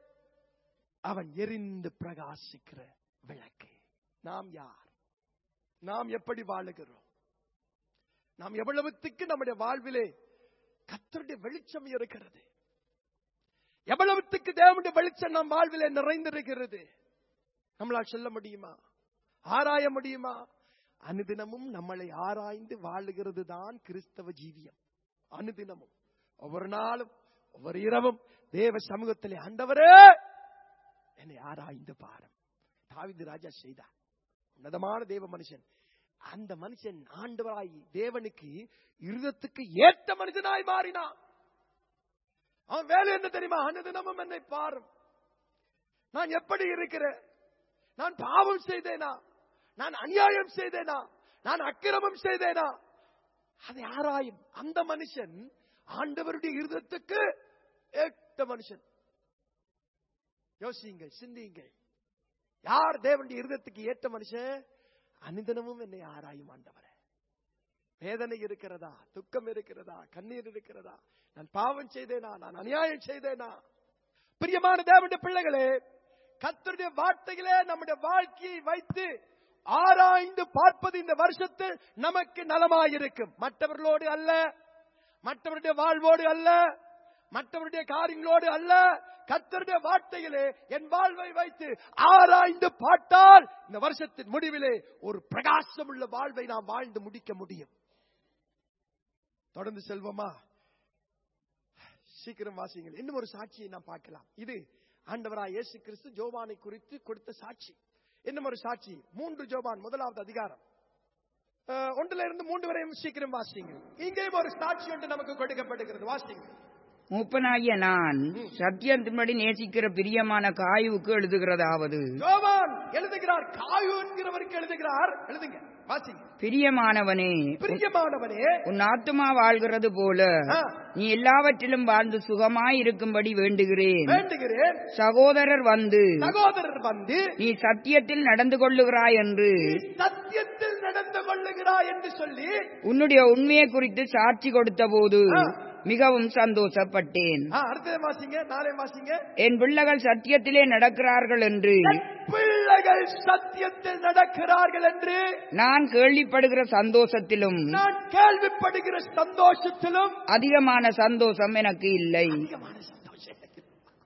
அவன் எரிந்து பிரகாசிக்கிற விளக்கு. நாம் யார்? நாம் எப்படி வாழுகிறோம்? நாம் எவ்வளவுத்துக்கு நம்முடைய வாழ்விலே கர்த்தருடைய வெளிச்சம் இருக்கிறது? எவ்வளவுத்துக்கு தேவனுடைய வெளிச்சம் நம் வாழ்விலே நிறைந்திருக்கிறது? நம்மளால் சொல்ல முடியுமா? ஆராய முடியுமா? அனுதினமும் நம்மளை ஆராய்ந்து வாழுகிறது தான் கிறிஸ்தவ ஜீவியம். அனுதினமும், ஒவ்வொரு நாளும், ஒவ்வொரு இரவும் தேவ சமூகத்திலே, ஆண்டவரே என்னை ஆராய்ந்து பாரும். தாவீது ராஜா செய்தார். உன்னதமான தேவ மனுஷன். அந்த மனுஷன் ஆண்டவராய் தேவனுக்கு இருதத்துக்கு ஏற்ற மனுஷனாய் மாறினான். அவன் வேலை என்ன தெரியுமா? அனுதினமும் என்னை பாரும். நான் எப்படி இருக்கிறேன்? நான் பாவம் செய்தேனா? நான் அநியாயம் செய்தேனா? நான் அக்கிரமம் செய்தேனா? அதை ஆராயும். அந்த மனுஷன் ஆண்டவருடைய இருதத்துக்கு ஏற்ற மனுஷன். யோசியுங்கள், சிந்தியுங்கள். யார் தேவனுடைய இருதத்துக்கு ஏற்ற மனுஷன்? அனுதினமும் என்னை ஆராயும் ஆண்டவரே. வேதனை இருக்கிறதா? துக்கம் இருக்கிறதா? கண்ணீர் இருக்கிறதா? நான் பாவம் செய்தேனா? நான் அநியாயம் செய்தேனா? பிரியமான தேவனுடைய பிள்ளைகளே, கர்த்தருடைய வார்த்தைகளே நம்முடைய வாழ்க்கையை வைத்து ஆராய்ந்து பார்ப்பது இந்த வருஷத்தில் நமக்கு நலமாயிருக்கும். மற்றவர்களோடு அல்ல, மற்றவருடைய வாழ்வோடு அல்ல, மற்றவருடைய காரியங்களோடு அல்ல. கர்த்தருடைய வார்த்தையிலே என் வாழ்வை வைத்து ஆராய்ந்து பார்த்தால் இந்த வருஷத்தின் முடிவிலே ஒரு பிரகாசம் உள்ள வாழ்வை நாம் வாழ்ந்து முடிக்க முடியும். தொடர்ந்து செல்வோமா? சீக்கிரம் வாசியுங்கள். இன்னும் ஒரு சாட்சியை நாம் பார்க்கலாம். இது ஆண்டவராய் இயேசு கிறிஸ்து யோவானை குறித்து கொடுத்த சாட்சி. இன்னும் ஒரு சாட்சி, 3 யோவான் 1வது அதிகாரம் 1 முதல் 3 வரையும் சீக்கிரம் வாசியுங்கள். இங்கேயும் ஒரு சாட்சி ஒன்று நமக்கு கொடுக்கப்படுகிறது. வாசியுங்கள். மூப்பனாகிய நான் சத்தியத்தின்படி நேசிக்கிற பிரியமான காயுவுக்கு எழுதுகிறதாவது, யோவான் எழுதுகிறார், காயு என்கிறவருக்கு எழுதுகிறார். எழுதுங்க, வாசிங்க. பிரியமானவனே, உன் ஆத்துமா வாழ்கிறது போல நீ எல்லாவற்றிலும் வாழ்ந்து சுகமாய் இருக்கும்படி வேண்டுகிறேன். சகோதரர் வந்து நீ சத்தியத்தில் நடந்து கொள்ளுகிறாய் என்று சொல்லி உன்னுடைய உண்மையை குறித்து சாட்சி கொடுத்த போது மிகவும் சந்தோஷப்பட்டேன். என் பிள்ளைகள் சத்தியத்திலே நடக்கிறார்கள் என்று நான் கேள்விப்படுகிற சந்தோஷத்திலும் அதிகமான சந்தோஷம் எனக்கு இல்லை.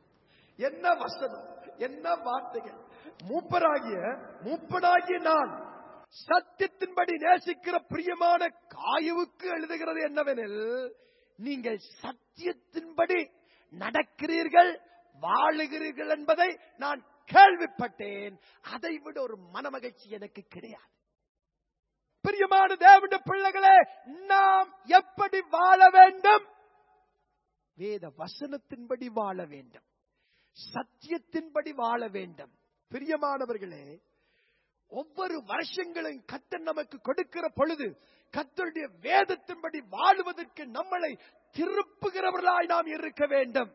என்ன வசனம், என்ன வார்த்தைகள்! மூப்பனாகிய நான் சத்தியத்தின்படி நேசிக்கிற பிரியமான காயுவுக்கு எழுதுகிறது என்னவெனில், நீங்கள் சத்தியத்தின்படி நடக்கிறீர்கள், வாழுகிறீர்கள் என்பதை நான் கேள்விப்பட்டேன். அதை விட ஒரு மனமகிழ்ச்சி எனக்கு கிடையாது. பிரியமான தேவனுடைய பிள்ளைகளே, நாம் எப்படி வாழ வேண்டும்? வேத வசனத்தின்படி வாழ வேண்டும், சத்தியத்தின்படி வாழ வேண்டும். பிரியமானவர்களே, ஒவ்வொரு வருஷங்களும் கர்த்தர் நமக்கு கொடுக்கிற பொழுது கர்த்தருடைய வேதத்தின்படி வாழுவதற்கு நம்மளை திருப்புகிறவர்களாய் நாம் இருக்க வேண்டும்.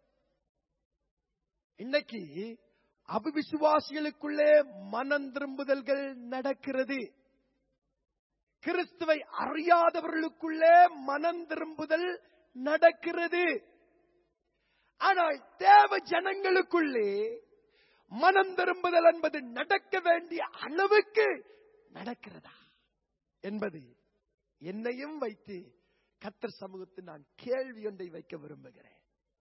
இன்னைக்கு அவிசுவாசிகளுக்குள்ளே மனம் திரும்புதல்கள் நடக்கிறது. கிறிஸ்துவை அறியாதவர்களுக்குள்ளே மனம் திரும்புதல் நடக்கிறது. ஆனால் தேவ ஜனங்களுக்குள்ளே மனம் திரும்புதல் என்பது நடக்க வேண்டிய அளவுக்கு நடக்கிறதா என்பது என்னையும் வைத்து கர்த்தர் சமூகத்தில் நான் கேள்வி ஒன்றை வைக்க விரும்புகிறேன்.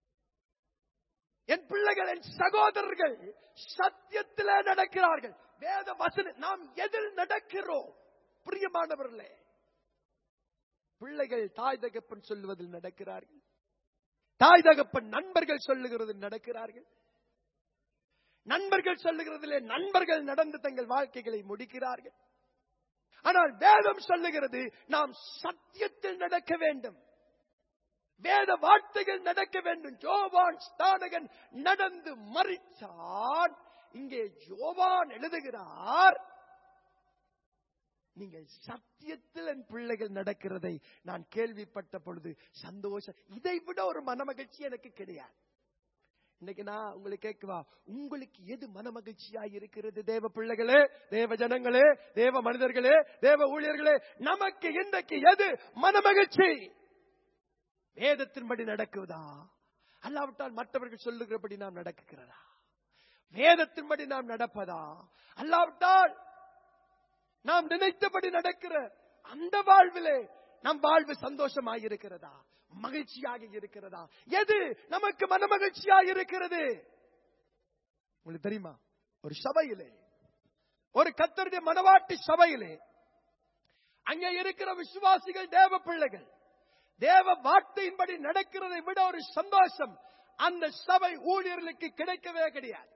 என் பிள்ளைகள், என் சகோதரர்கள் சத்தியத்திலே நடக்கிறார்கள். வேத வசனம் நாம் எதில் நடக்கிறோம்? பிரியமானவர்களே, பிள்ளைகள் தாய் தகப்பன் சொல்லுவதில் நடக்கிறார்கள். தாய் தகப்பன் நண்பர்கள் சொல்லுகிறதில் நடக்கிறார்கள். நண்பர்கள் சொல்லுகிறதிலே நண்பர்கள் நடந்து தங்கள் வாழ்க்கைகளை முடிக்கிறார்கள். ஆனால் வேதம் சொல்லுகிறது நாம் சத்தியத்தில் நடக்க வேண்டும், வேத வார்த்தைகள் நடக்க வேண்டும். யோவான் ஸ்நானகன் நடந்து மரித்தான். இங்கே யோவான் எழுதுகிறார், நீங்கள் சத்தியத்தில் என் பிள்ளைகள் நடக்கிறதை நான் கேள்விப்பட்ட பொழுது சந்தோஷம். இதை விட ஒரு மனமகிழ்ச்சி எனக்கு கிடையாது. இன்னைக்கு நான் உங்களுக்கு கேட்கவா, உங்களுக்கு எது மனமகிழ்ச்சியாய் இருக்கிறது? தேவ பிள்ளைகளே, தேவ ஜனங்களே, தேவ மனிதர்களே, தேவ ஊழியர்களே, நமக்கு இன்றைக்கு எது மனமகிழ்ச்சி? வேதத்தின்படி நடக்குவதா, அல்லாவிட்டால் மற்றவர்கள் சொல்லுகிறபடி நாம் நடக்கிறதா? வேதத்தின்படி நாம் நடப்பதா, அல்லாவிட்டால் நாம் நினைத்தபடி நடக்கிற அந்த வாழ்விலே நம் வாழ்வு சந்தோஷமாக இருக்கிறதா, மகிழ்ச்சியாக இருக்கிறதா? எது நமக்கு மனமகிழ்ச்சியாக இருக்கிறது? உங்களுக்கு தெரியுமா, ஒரு சபையிலே, ஒரு கர்த்தருடைய மனவாட்டி சபையிலே, அங்கே இருக்கிற விசுவாசிகள் தேவ பிள்ளைகள் தேவ வார்த்தையின்படி நடக்கிறதை விட ஒரு சந்தோஷம் அந்த சபை ஊழியர்களுக்கு கிடைக்கவே கிடையாது.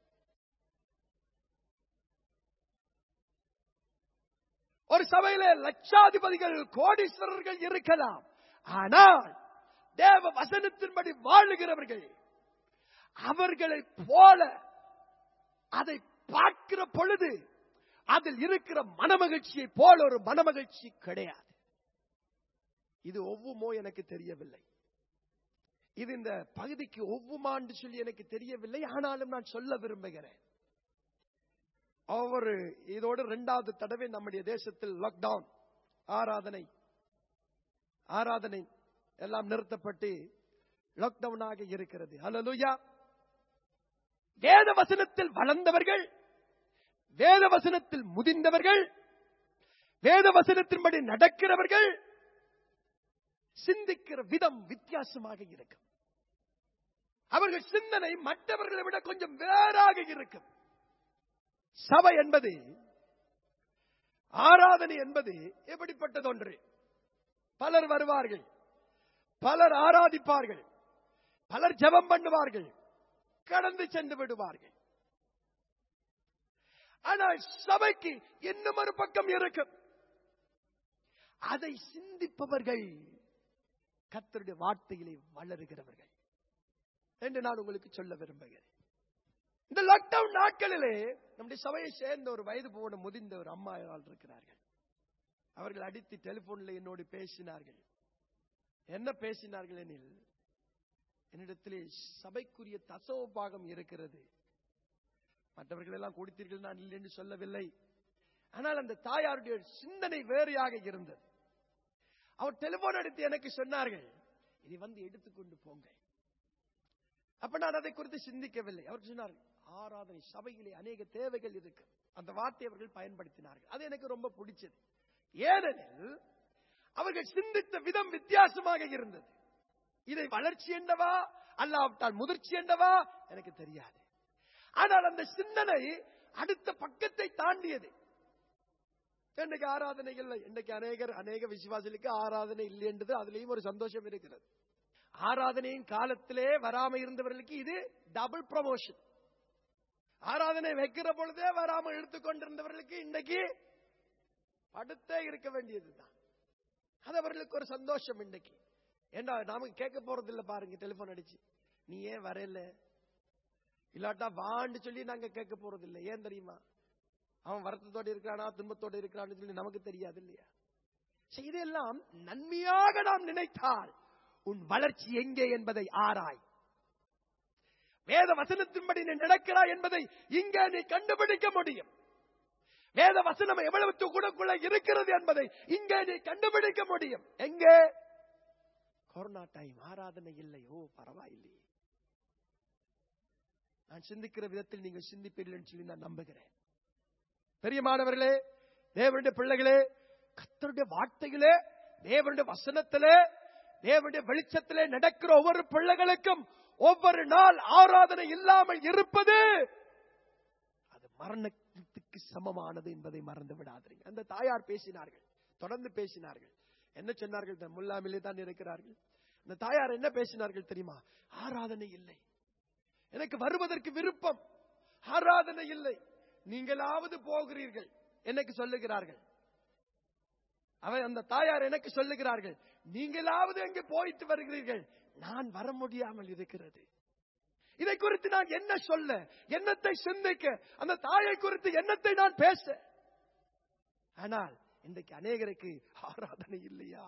ஒரு சபையிலே லட்சாதிபதிகள், கோடீஸ்வரர்கள் இருக்கலாம். ஆனால் தேவ வசனத்தின்படி வாழுகிறவர்கள் அவர்களை போல அதை பார்க்கிற பொழுது அதில் இருக்கிற மனமகிழ்ச்சியை போல ஒரு மனமகிழ்ச்சி கிடையாது. இது ஒவ்வுமோ எனக்கு தெரியவில்லை, இது இந்த பகுதிக்கு ஒவ்வுமான்னு சொல்லி எனக்கு தெரியவில்லை. ஆனாலும் நான் சொல்ல விரும்புகிறேன். ஒவ்வொரு இதோடு 2வது தடவை நம்முடைய தேசத்தில் லாக்டவுன், ஆராதனை எல்லாம் நிறுத்தப்பட்டு லாக்டவுனாக இருக்கிறது. ஹல்லேலூயா. வேத வசனத்தில் வளர்ந்தவர்கள், வேத வசனத்தில் முதிர்ந்தவர்கள், வேத வசனத்தின்படி நடக்கிறவர்கள் சிந்திக்கிற விதம் வித்தியாசமாக இருக்கும். அவர்கள் சிந்தனை மற்றவர்களை விட கொஞ்சம் வேறாக இருக்கும். சபை என்பது, ஆராதனை என்பது எப்படிப்பட்டது ஒன்று? பலர் வருவார்கள், பலர் ஆராதிப்பார்கள், பலர் ஜெபம் பண்ணுவார்கள், கடந்து சென்று விடுவார்கள். ஆனால் சபைக்கு இன்னும் ஒரு பக்கம் இருக்கும். அதை சிந்திப்பவர்கள், கர்த்தருடைய வார்த்தையிலே வளருகிறவர்கள் என்று நான் உங்களுக்கு சொல்ல விரும்புகிறேன். இந்த லாக்டவுன் நாட்களிலே நம்முடைய சபையை சேர்ந்த ஒரு வயது போன முதிர்ந்த ஒரு அம்மா இருக்கிறார்கள். அவர்கள் அடித்து டெலிபோன்ல என்னோடு பேசினார்கள். என்ன பேசினார்கள் எனில், என்னிடத்திலே சபைக்குரிய தசம பாகம் இருக்கிறது, மற்றவர்கள் எல்லாம் கொடுத்தீர்கள், நான் இல்லை என்று சொல்லவில்லை. ஆனால் அந்த தாயாருடைய சிந்தனை வேறையாக இருந்தது. அவர் டெலிபோன் எடுத்து எனக்கு சொன்னார்கள், இதை வந்து எடுத்துக்கொண்டு போங்க. அப்ப நான் அதை குறித்து சிந்திக்கவில்லை. அவர் சொன்னார்கள், ஆராதனை சபையிலே அநேக தேவைகள் இருக்கு. அந்த வார்த்தை அவர்கள் பயன்படுத்தினார்கள். அது எனக்கு ரொம்ப பிடிச்சது. ஏனெனில் அவர்கள் சிந்தித்த விதம் வித்தியாசமாக இருந்தது. இதை வளர்ச்சி என்றவா அல்லாவிட்டால் முதிர்ச்சி என்றவா எனக்கு தெரியாது. ஆனால் அந்த சிந்தனை அடுத்த பக்கத்தை தாண்டியது. இன்னைக்கு ஆராதனை இல்லை. இன்னைக்கு அநேக விசுவாசிகளுக்கு ஆராதனை இல்லை என்றது அதுலயும் ஒரு சந்தோஷம் இருக்கிறது. ஆராதனையின் காலத்திலே வராம இருந்தவர்களுக்கு இது டபுள் ப்ரமோஷன். ஆராதனை வைக்கிற பொழுதே வராம எடுத்துக்கொண்டிருந்தவர்களுக்கு இன்னைக்கு படுத்தே இருக்க வேண்டியதுதான். அது அவர்களுக்கு ஒரு சந்தோஷம். இன்னைக்கு ஏண்டா நமக்கு கேட்க போறது இல்ல பாருங்க, டெலிபோன் அடிச்சு நீ ஏன் வரல இல்லாட்டா வான்னு சொல்லி நாங்க கேட்க போறது இல்லை. ஏன் தெரியுமா? அவன் வருத்தத்தோடு இருக்கிறானா துன்பத்தோடு இருக்கிறான்னு சொல்லி நமக்கு தெரியாது இல்லையா? இதெல்லாம் நன்மையாக நாம் நினைத்தால் உன் வளர்ச்சி எங்கே என்பதை ஆராய். வேத வசனத்தின்படி நீ நடக்கிறாய் என்பதை இங்கே நீ கண்டுபிடிக்க முடியும். வேத வசனம் எவ்வளவு துகுணக்குள்ள இருக்கிறது என்பதை இங்கே நீ கண்டுபிடிக்க முடியும். எங்கே? கொரோனா டைம், ஆராதனை இல்லை. ஓ பரவாயில்லையே, நான் சிந்திக்கிற விதத்தில் நீங்கள் சிந்திப்பீர்கள் சொல்லி நான் நம்புகிறேன். பெரியமானவர்களே, தேவனுடைய பிள்ளைகளே, கர்த்தருடைய வார்த்தைகளே, தேவனுடைய வசனத்திலே, தேவனுடைய வெளிச்சத்திலே நடக்கிற ஒவ்வொரு பிள்ளைகளுக்கும் ஒவ்வொரு நாள் ஆராதனை இல்லாமல் இருப்பது அது மரணத்துக்கு சமமானது என்பதை மறந்து விடாதீங்க. அந்த தாயார் பேசினார்கள், தொடர்ந்து பேசினார்கள். என்ன சொன்னார்கள்? முல்லாமிலே தான் இருக்கிறார்கள். அந்த தாயார் என்ன பேசினார்கள் தெரியுமா? ஆராதனை இல்லை, எனக்கு வருவதற்கு விருப்பம், ஆராதனை இல்லை, நீங்களாவது போகிறீர்கள் எனக்கு சொல்லுகிறார்கள். அந்த தாயார் எனக்கு சொல்லுகிறார்கள், நீங்களாவது அங்கே போயிட்டு வருகிறீர்கள், நான் வர முடியாமல் இருக்கிறது. இதை குறித்து நான் என்ன சொல்ல, என்னத்தை சிந்திக்க, அந்த தாயை குறித்து என்னத்தை நான் பேச? ஆனால் இன்றைக்கு அநேகருக்கு ஆராதனை இல்லையா?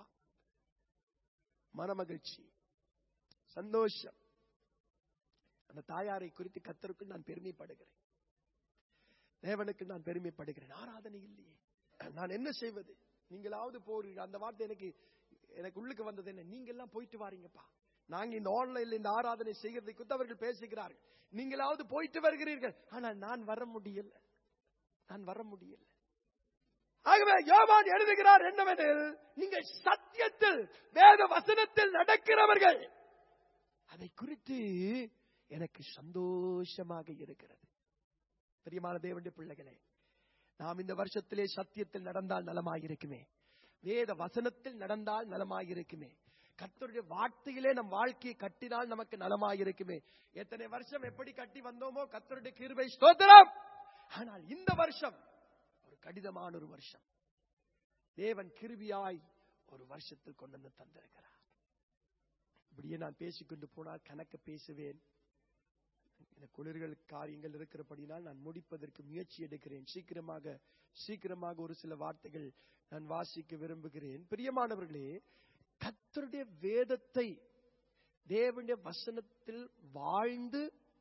மனமகிழ்ச்சி, சந்தோஷம். அந்த தாயாரை குறித்து கர்த்தருக்கு நான் பெருமைப்படுகிறேன், தேவனுக்கு நான் பெருமைப்படுகிறேன். ஆராதனை இல்லையே, நான் என்ன செய்வது? நீங்களாவது போறீங்க. அந்த வார்த்தை எனக்கு உள்ளுக்கு வந்தது என்ன? நீங்க எல்லாம் போயிட்டு வாரீங்கப்பா, நாங்க இந்த ஆன்லைன்ல இந்த ஆராதனை செய்யறதை குறித்து அவர்கள் பேசுகிறார்கள். நீங்களாவது போயிட்டு வருகிறீர்கள், ஆனால் நான் வர முடியல, நான் வர முடியல. ஆகவே யோவான் எழுதுகிறார் என்னவெனில், நீங்கள் சத்தியத்தில் வேத வசனத்தில் நடக்கிறவர்கள், அதை குறித்து எனக்கு சந்தோஷமாக இருக்கிறது. பிரியமான தேவனுடைய பிள்ளைகளே, நாம் இந்த வருஷத்திலே சத்தியத்தில் நடந்தால் நலமாயிருக்குமே, வேத வசனத்தில் நடந்தால் நலமாயிருக்குமே, கர்த்தருடைய வார்த்தையிலே நம் வாழ்க்கையை கட்டினால் நமக்கு நலமாயிருக்குமே. எத்தனை வருஷம் எப்படி கட்டி வந்தோமோ கர்த்தருடைய கிருபை ஸ்தோத்திரம். ஆனால் இந்த வருஷம் ஒரு கடினமான ஒரு வருஷம். தேவன் கிருபையாய் ஒரு வருஷத்தில் கொண்டு வந்து தந்திருக்கிறார். இப்படியே நான் பேசிக்கொண்டு போனால் கணக்கு பேசுவேன். இந்த குளிர்கள் காரியங்கள் இருக்கிறபடினால் நான் முடிப்பதற்கு முயற்சி எடுக்கிறேன். சீக்கிரமாக ஒரு சில வார்த்தைகள் நான் வாசிக்க விரும்புகிறேன். பிரியமானவர்களே, கர்த்தருடைய வேதத்தை, தேவனுடைய வசனத்தில் வாழ்ந்து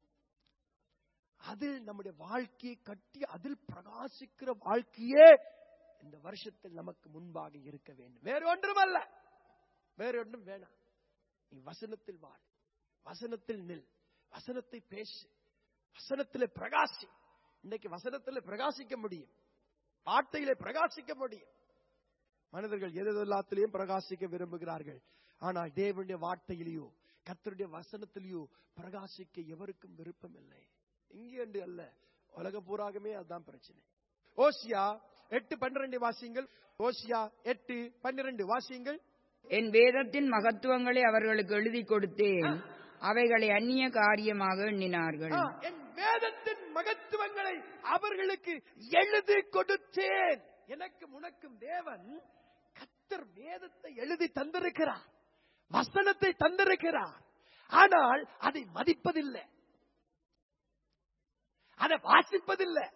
அதில் நம்முடைய வாழ்க்கையை கட்டி அதில் பிரகாசிக்கிற வாழ்க்கையே இந்த வருஷத்தில் நமக்கு முன்பாக இருக்க வேண்டும். வேற ஒன்றும் அல்ல, வேற ஒன்றும் வேணாம். நீ வசனத்தில் வாழ், வசனத்தில் நில், வசனத்தை பேசு, வசனத்திலே பிரகாசி. இன்னைக்கு வசனத்திலே பிரகாசிக்க முடியும், வார்த்தையிலே பிரகாசிக்க முடியும். மனிதர்கள் எதெல்லாத்திலையும் பிரகாசிக்க விரும்புகிறார்கள். ஆனால் தேவனுடைய வார்த்தையிலேயோ கர்த்தருடைய வசனத்திலேயோ பிரகாசிக்க எவருக்கும் விருப்பம் இல்லை. இங்கே என்று அல்ல, உலகம் பூராகவே அதுதான் பிரச்சனை. ஓசியா 8:12 வாசியுங்கள். ஓசியா 8:12 வாசியுங்கள். என் வேதத்தின் மகத்துவங்களை அவர்களுக்கு எழுதி கொடுத்தேன், அவைகளை அந்நிய காரியமாக எண்ணினார்கள். என் வேதத்தின் மகத்துவங்களை அவர்களுக்கு எழுதி கொடுத்தேன். எனக்கும் உனக்கும் தேவன் கர்த்தர் வேதத்தை எழுதி தந்திருக்கிறார், வசனத்தை தந்திருக்கிறார். ஆனால் அதை மதிப்பதில்லை, அதை வாசிப்பதில்லை,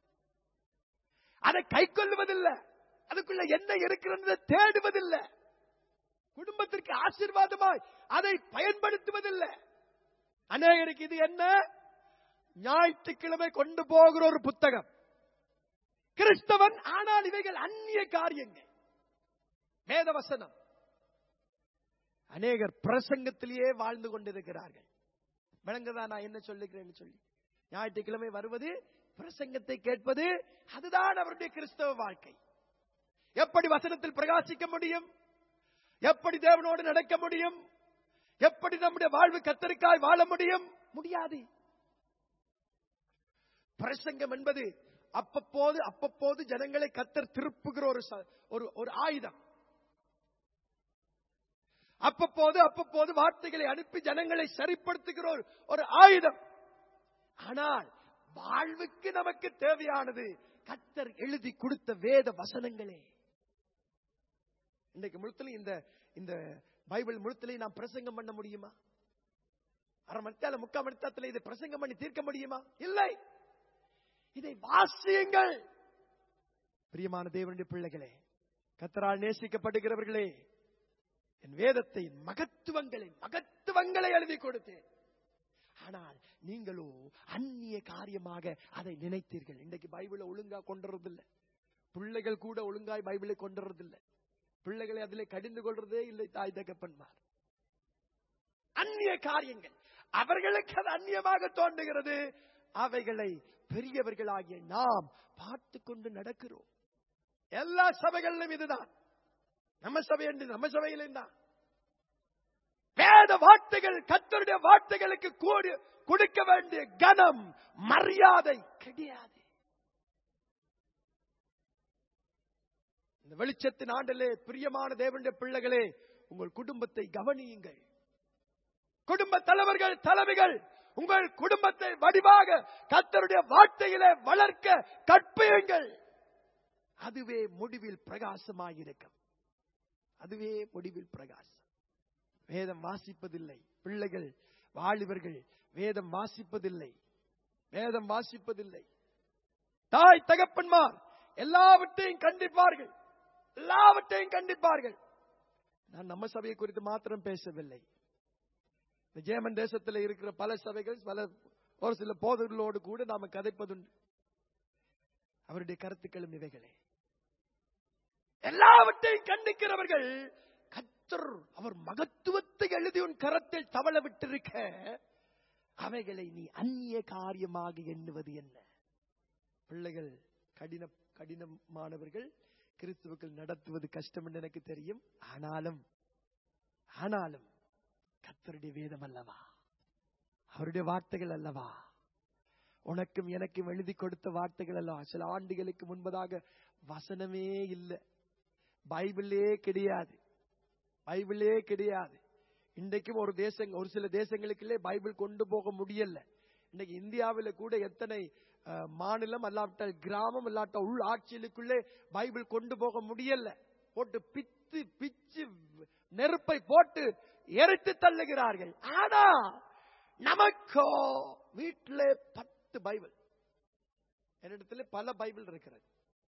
அதை கை கொள்வதில்லை, அதுக்குள்ள என்ன இருக்கிறது தேடுவதில்லை, குடும்பத்திற்கு ஆசீர்வாதமாய் அதை பயன்படுத்துவதில்லை. அநேகருக்கு இது என்ன? ஞாயிற்றுக்கிழமை கொண்டு போகிற ஒரு புத்தகம், கிறிஸ்தவன். ஆனால் இவைகள் அந்நிய காரியங்கள். வேதவசனம். அநேகர் பிரசங்கத்திலேயே வாழ்ந்து கொண்டிருக்கிறார்கள். விளங்குதா நான் என்ன சொல்லுகிறேன்னு சொல்லி? ஞாயிற்றுக்கிழமை வருவது, பிரசங்கத்தை கேட்பது, அதுதான் அவருடைய கிறிஸ்தவ வாழ்க்கை. எப்படி வசனத்தில் பிரகாசிக்க முடியும்? எப்படி தேவனோடு நடக்க முடியும்? எப்படி நம்முடைய வாழ்வு கர்த்தருக்காய் வாழ முடியும்? முடியாது. பிரசங்கம் என்பது அப்பப்போது ஜனங்களை கர்த்தர் திருப்புகிற ஒரு ஆயுதம். அப்பப்போது வார்த்தைகளை அனுப்பி ஜனங்களை சரிப்படுத்துகிற ஒரு ஆயுதம். ஆனால் வாழ்வுக்கு நமக்கு தேவையானது கர்த்தர் எழுதி கொடுத்த வேத வசனங்களே. இன்றைக்கு முழுத்திலும் இந்த பைபிள் முழுத்திலே நாம் பிரசங்கம் பண்ண முடியுமா? அரை மணித்தால 3/4 மணி நேரத்தில் இதை பிரசங்கம் பண்ணி தீர்க்க முடியுமா? இல்லை. இதை வாசியுங்கள். பிரியமான தேவனுடைய பிள்ளைகளே, கர்த்தரால் நேசிக்கப்படுகிறவர்களே, என் வேதத்தை மகத்துவங்களை எழுதி கொடுத்தேன். ஆனால் நீங்களோ அந்நிய காரியமாக அதை நினைத்தீர்கள். இன்றைக்கு பைபிளை ஒழுங்கா கொண்டுறதில்லை. பிள்ளைகள் கூட ஒழுங்காய் பைபிளை கொண்டுறதில்லை. பிள்ளைகளை அதிலே கடிந்து கொள்றதே இல்லை தாய் தகப்பன்மார். அந்நிய காரியங்கள் அவர்களுக்கு அது அந்நியமாக தோன்றுகிறது. அவைகளை பெரியவர்களாகிய நாம் பார்த்து கொண்டு நடக்கிறோம். எல்லா சபைகளிலும் இதுதான். நம்ம சபையிலும் தான். வேத வார்த்தைகள், கர்த்தருடைய வார்த்தைகளுக்கு கொடுக்க வேண்டிய கனம் மரியாதை கிடையாது. இந்த வெளிச்சத்தின் ஆண்டிலே பிரியமான தேவனுடைய பிள்ளைகளே, உங்கள் குடும்பத்தை கவனியுங்கள். குடும்ப தலைவர்கள், தலைவிகள், உங்கள் குடும்பத்தை வடிவாக கர்த்தருடைய வார்த்தையிலே வளர்க்க கற்பியுங்கள். அதுவே முடிவில் பிரகாசமாயிருக்கும். அதுவே முடிவில் பிரகாசம். வேதம் வாசிப்பதில்லை பிள்ளைகள், வாலிபர்கள் வேதம் வாசிப்பதில்லை. வேதம் வாசிப்பதில்லை. தாய் தகப்பன்மார் எல்லாவற்றையும் கண்டிப்பார்கள். நான் நம்ம சபையை குறித்து மாத்திரம் பேசவில்லை. ஜெர்மன் தேசத்தில் இருக்கிற பல சபைகள், ஒரு சில போதர்களோடு கூட நாம கதைப்பதுண்டு. அவருடைய கருத்துக்களும் இவைகளே. எல்லாவற்றையும் கண்டிக்கிறவர்கள், கர்த்தர் அவர் மகத்துவத்தை எழுதி உன் கரத்தில் தவள விட்டிருக்க, அவைகளை நீ அந்நிய காரியமாக எண்ணுவது என்ன? பிள்ளைகள் கடினமானவர்கள், கிறிஸ்துவுக்குள் நடத்துவது கஷ்டம் என்று எனக்கு தெரியும். ஆனாலும் கர்த்தருடைய வேதம் அல்லவா, அவருடைய வார்த்தைகள் அல்லவா, உனக்கும் எனக்கும் எழுதி கொடுத்த வார்த்தைகள் அல்லவா. சில ஆண்டுகளுக்கு முன்பதாக வசனமே இல்லை, பைபிளே கிடையாது. இன்றைக்கும் ஒரு சில தேசங்களுக்குள்ளே பைபிள் கொண்டு போக முடியல. இன்னைக்கு இந்தியாவில் கூட எத்தனை மாநிலம் அல்லாவிட்டால் கிராமம் இல்லாட்ட உள் ஆட்சிகளுக்குள்ளே பைபிள் கொண்டு போக முடியல. போட்டு பிச்சு நெருப்பை போட்டு எரித்து தள்ளுகிறார்கள். ஆனா நமக்கோ வீட்டிலே 10 பைபிள், என்னிடத்துல பல பைபிள் இருக்கிறது.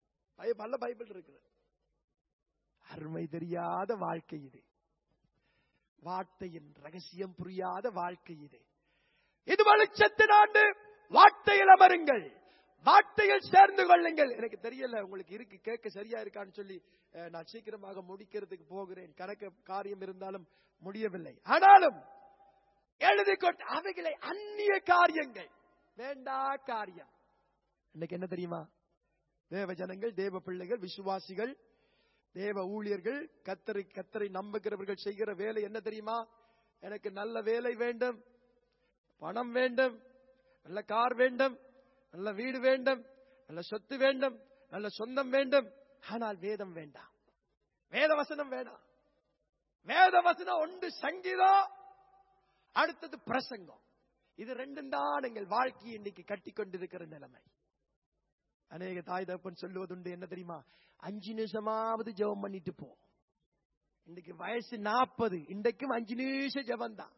அருமை தெரியாத வாழ்க்கை இது. வார்த்தையின் ரகசியம் புரியாத வாழ்க்கை இது. இது வெளிச்சத்தின் ஆண்டு. வார்த்தையில் அமருங்கள், வார்த்தையில் சேர்ந்து கொள்ளுங்கள். எனக்கு தெரியல உங்களுக்கு இருக்கு கேட்க சரியா இருக்கான்னு சொல்லி நான் சீக்கிரமாக முடிக்கிறதுக்கு போகிறேன். கணக்கு காரியம் இருந்தாலும் முடியவில்லை. ஆனாலும் எழுதி கொண்டு அவைகளை அந்நிய காரியங்கள், வேண்டா காரியம். இன்னைக்கு என்ன தெரியுமா? தேவ ஜனங்கள், தேவ பிள்ளைகள், விசுவாசிகள், தேவ ஊழியர்கள், கர்த்தரை நம்புகிறவர்கள் செய்கிற வேலை என்ன தெரியுமா? எனக்கு நல்ல வேலை வேண்டும், பணம் வேண்டும், நல்ல கார் வேண்டும், நல்ல வீடு வேண்டும், நல்ல சொத்து வேண்டும், நல்ல சொந்தம் வேண்டும். ஆனால் வேதம் வேண்டாம், வேத வசனம் வேண்டாம். வேத வசனம் ஒன்று சங்கீதம், அடுத்தது பிரசங்கம். இது ரெண்டும் தான் எங்கள் வாழ்க்கையை இன்னைக்கு கட்டி கொண்டிருக்கிற நிலைமை. அநேக தாய் தகப்பன் சொல்லுவதுண்டு, என்ன தெரியுமா? 5 நிமிஷமாவது ஜெபம் பண்ணிட்டு போ. இன்னைக்கு வயசு 40, இன்றைக்கும் 5 நிமிஷம் ஜெபம் தான்.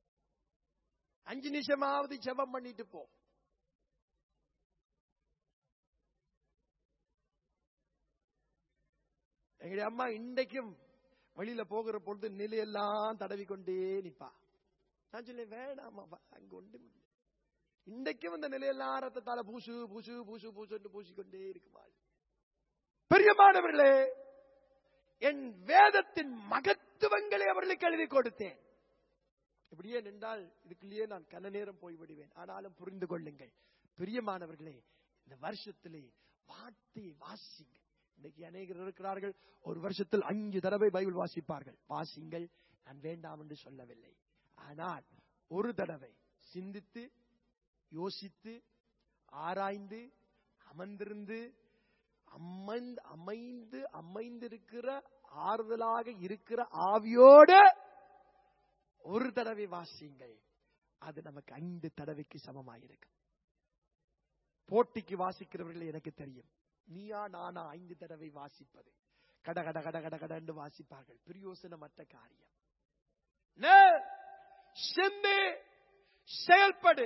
5 நிமிஷமாவது ஜெபம் பண்ணிட்டு போ. எங்களுடைய அம்மா இன்றைக்கும் வெளியில போகிற பொழுது நிலையெல்லாம் தடவி கொண்டே நிப்பா. நான் சொல்ல வேணாமா, அங்க ஒன்று இன்றைக்கும் இந்த நிலையெல்லாம் ரத்தத்தால பூசு பூசு பூசு பூசு என்று பூசிக்கொண்டே இருக்குமாள். பிரியமானவர்களே, என் வேதத்தின் மகத்துவங்களை அவர்களுக்கு எழுதி கொடுத்தேன். இப்படியே நின்றால் இதுக்குள்ளேயே நான் கன நேரம் போய்விடுவேன். ஆனாலும் புரிந்து கொள்ளுங்கள் பிரியமானவர்களே, இந்த வருஷத்திலே வார்த்தையை வாசிங்க. இன்னைக்கு அநேகர் இருக்கிறார்கள், ஒரு வருஷத்தில் 5 தடவை பைபிள் வாசிப்பார்கள். வாசிங்கள், நான் வேண்டாம் என்று சொல்லவில்லை. ஆனால் ஒரு தடவை சிந்தித்து யோசித்து ஆராய்ந்து அமர்ந்திருந்து அமைந்திருக்கிற ஆறுதலாக இருக்கிற ஆவியோடு ஒரு தடவை வாசியுங்கள். அது நமக்கு 5 தடவைக்கு சமமாயிருக்கும். போட்டிக்கு வாசிக்கிறவர்கள் எனக்கு தெரியும். நீயா நானா 5 தடவை வாசிப்பது? கட கட கட கட கட என்று வாசிப்பார்கள். பிரயோசனமற்ற காரியம். சிந்தி செயல்படு,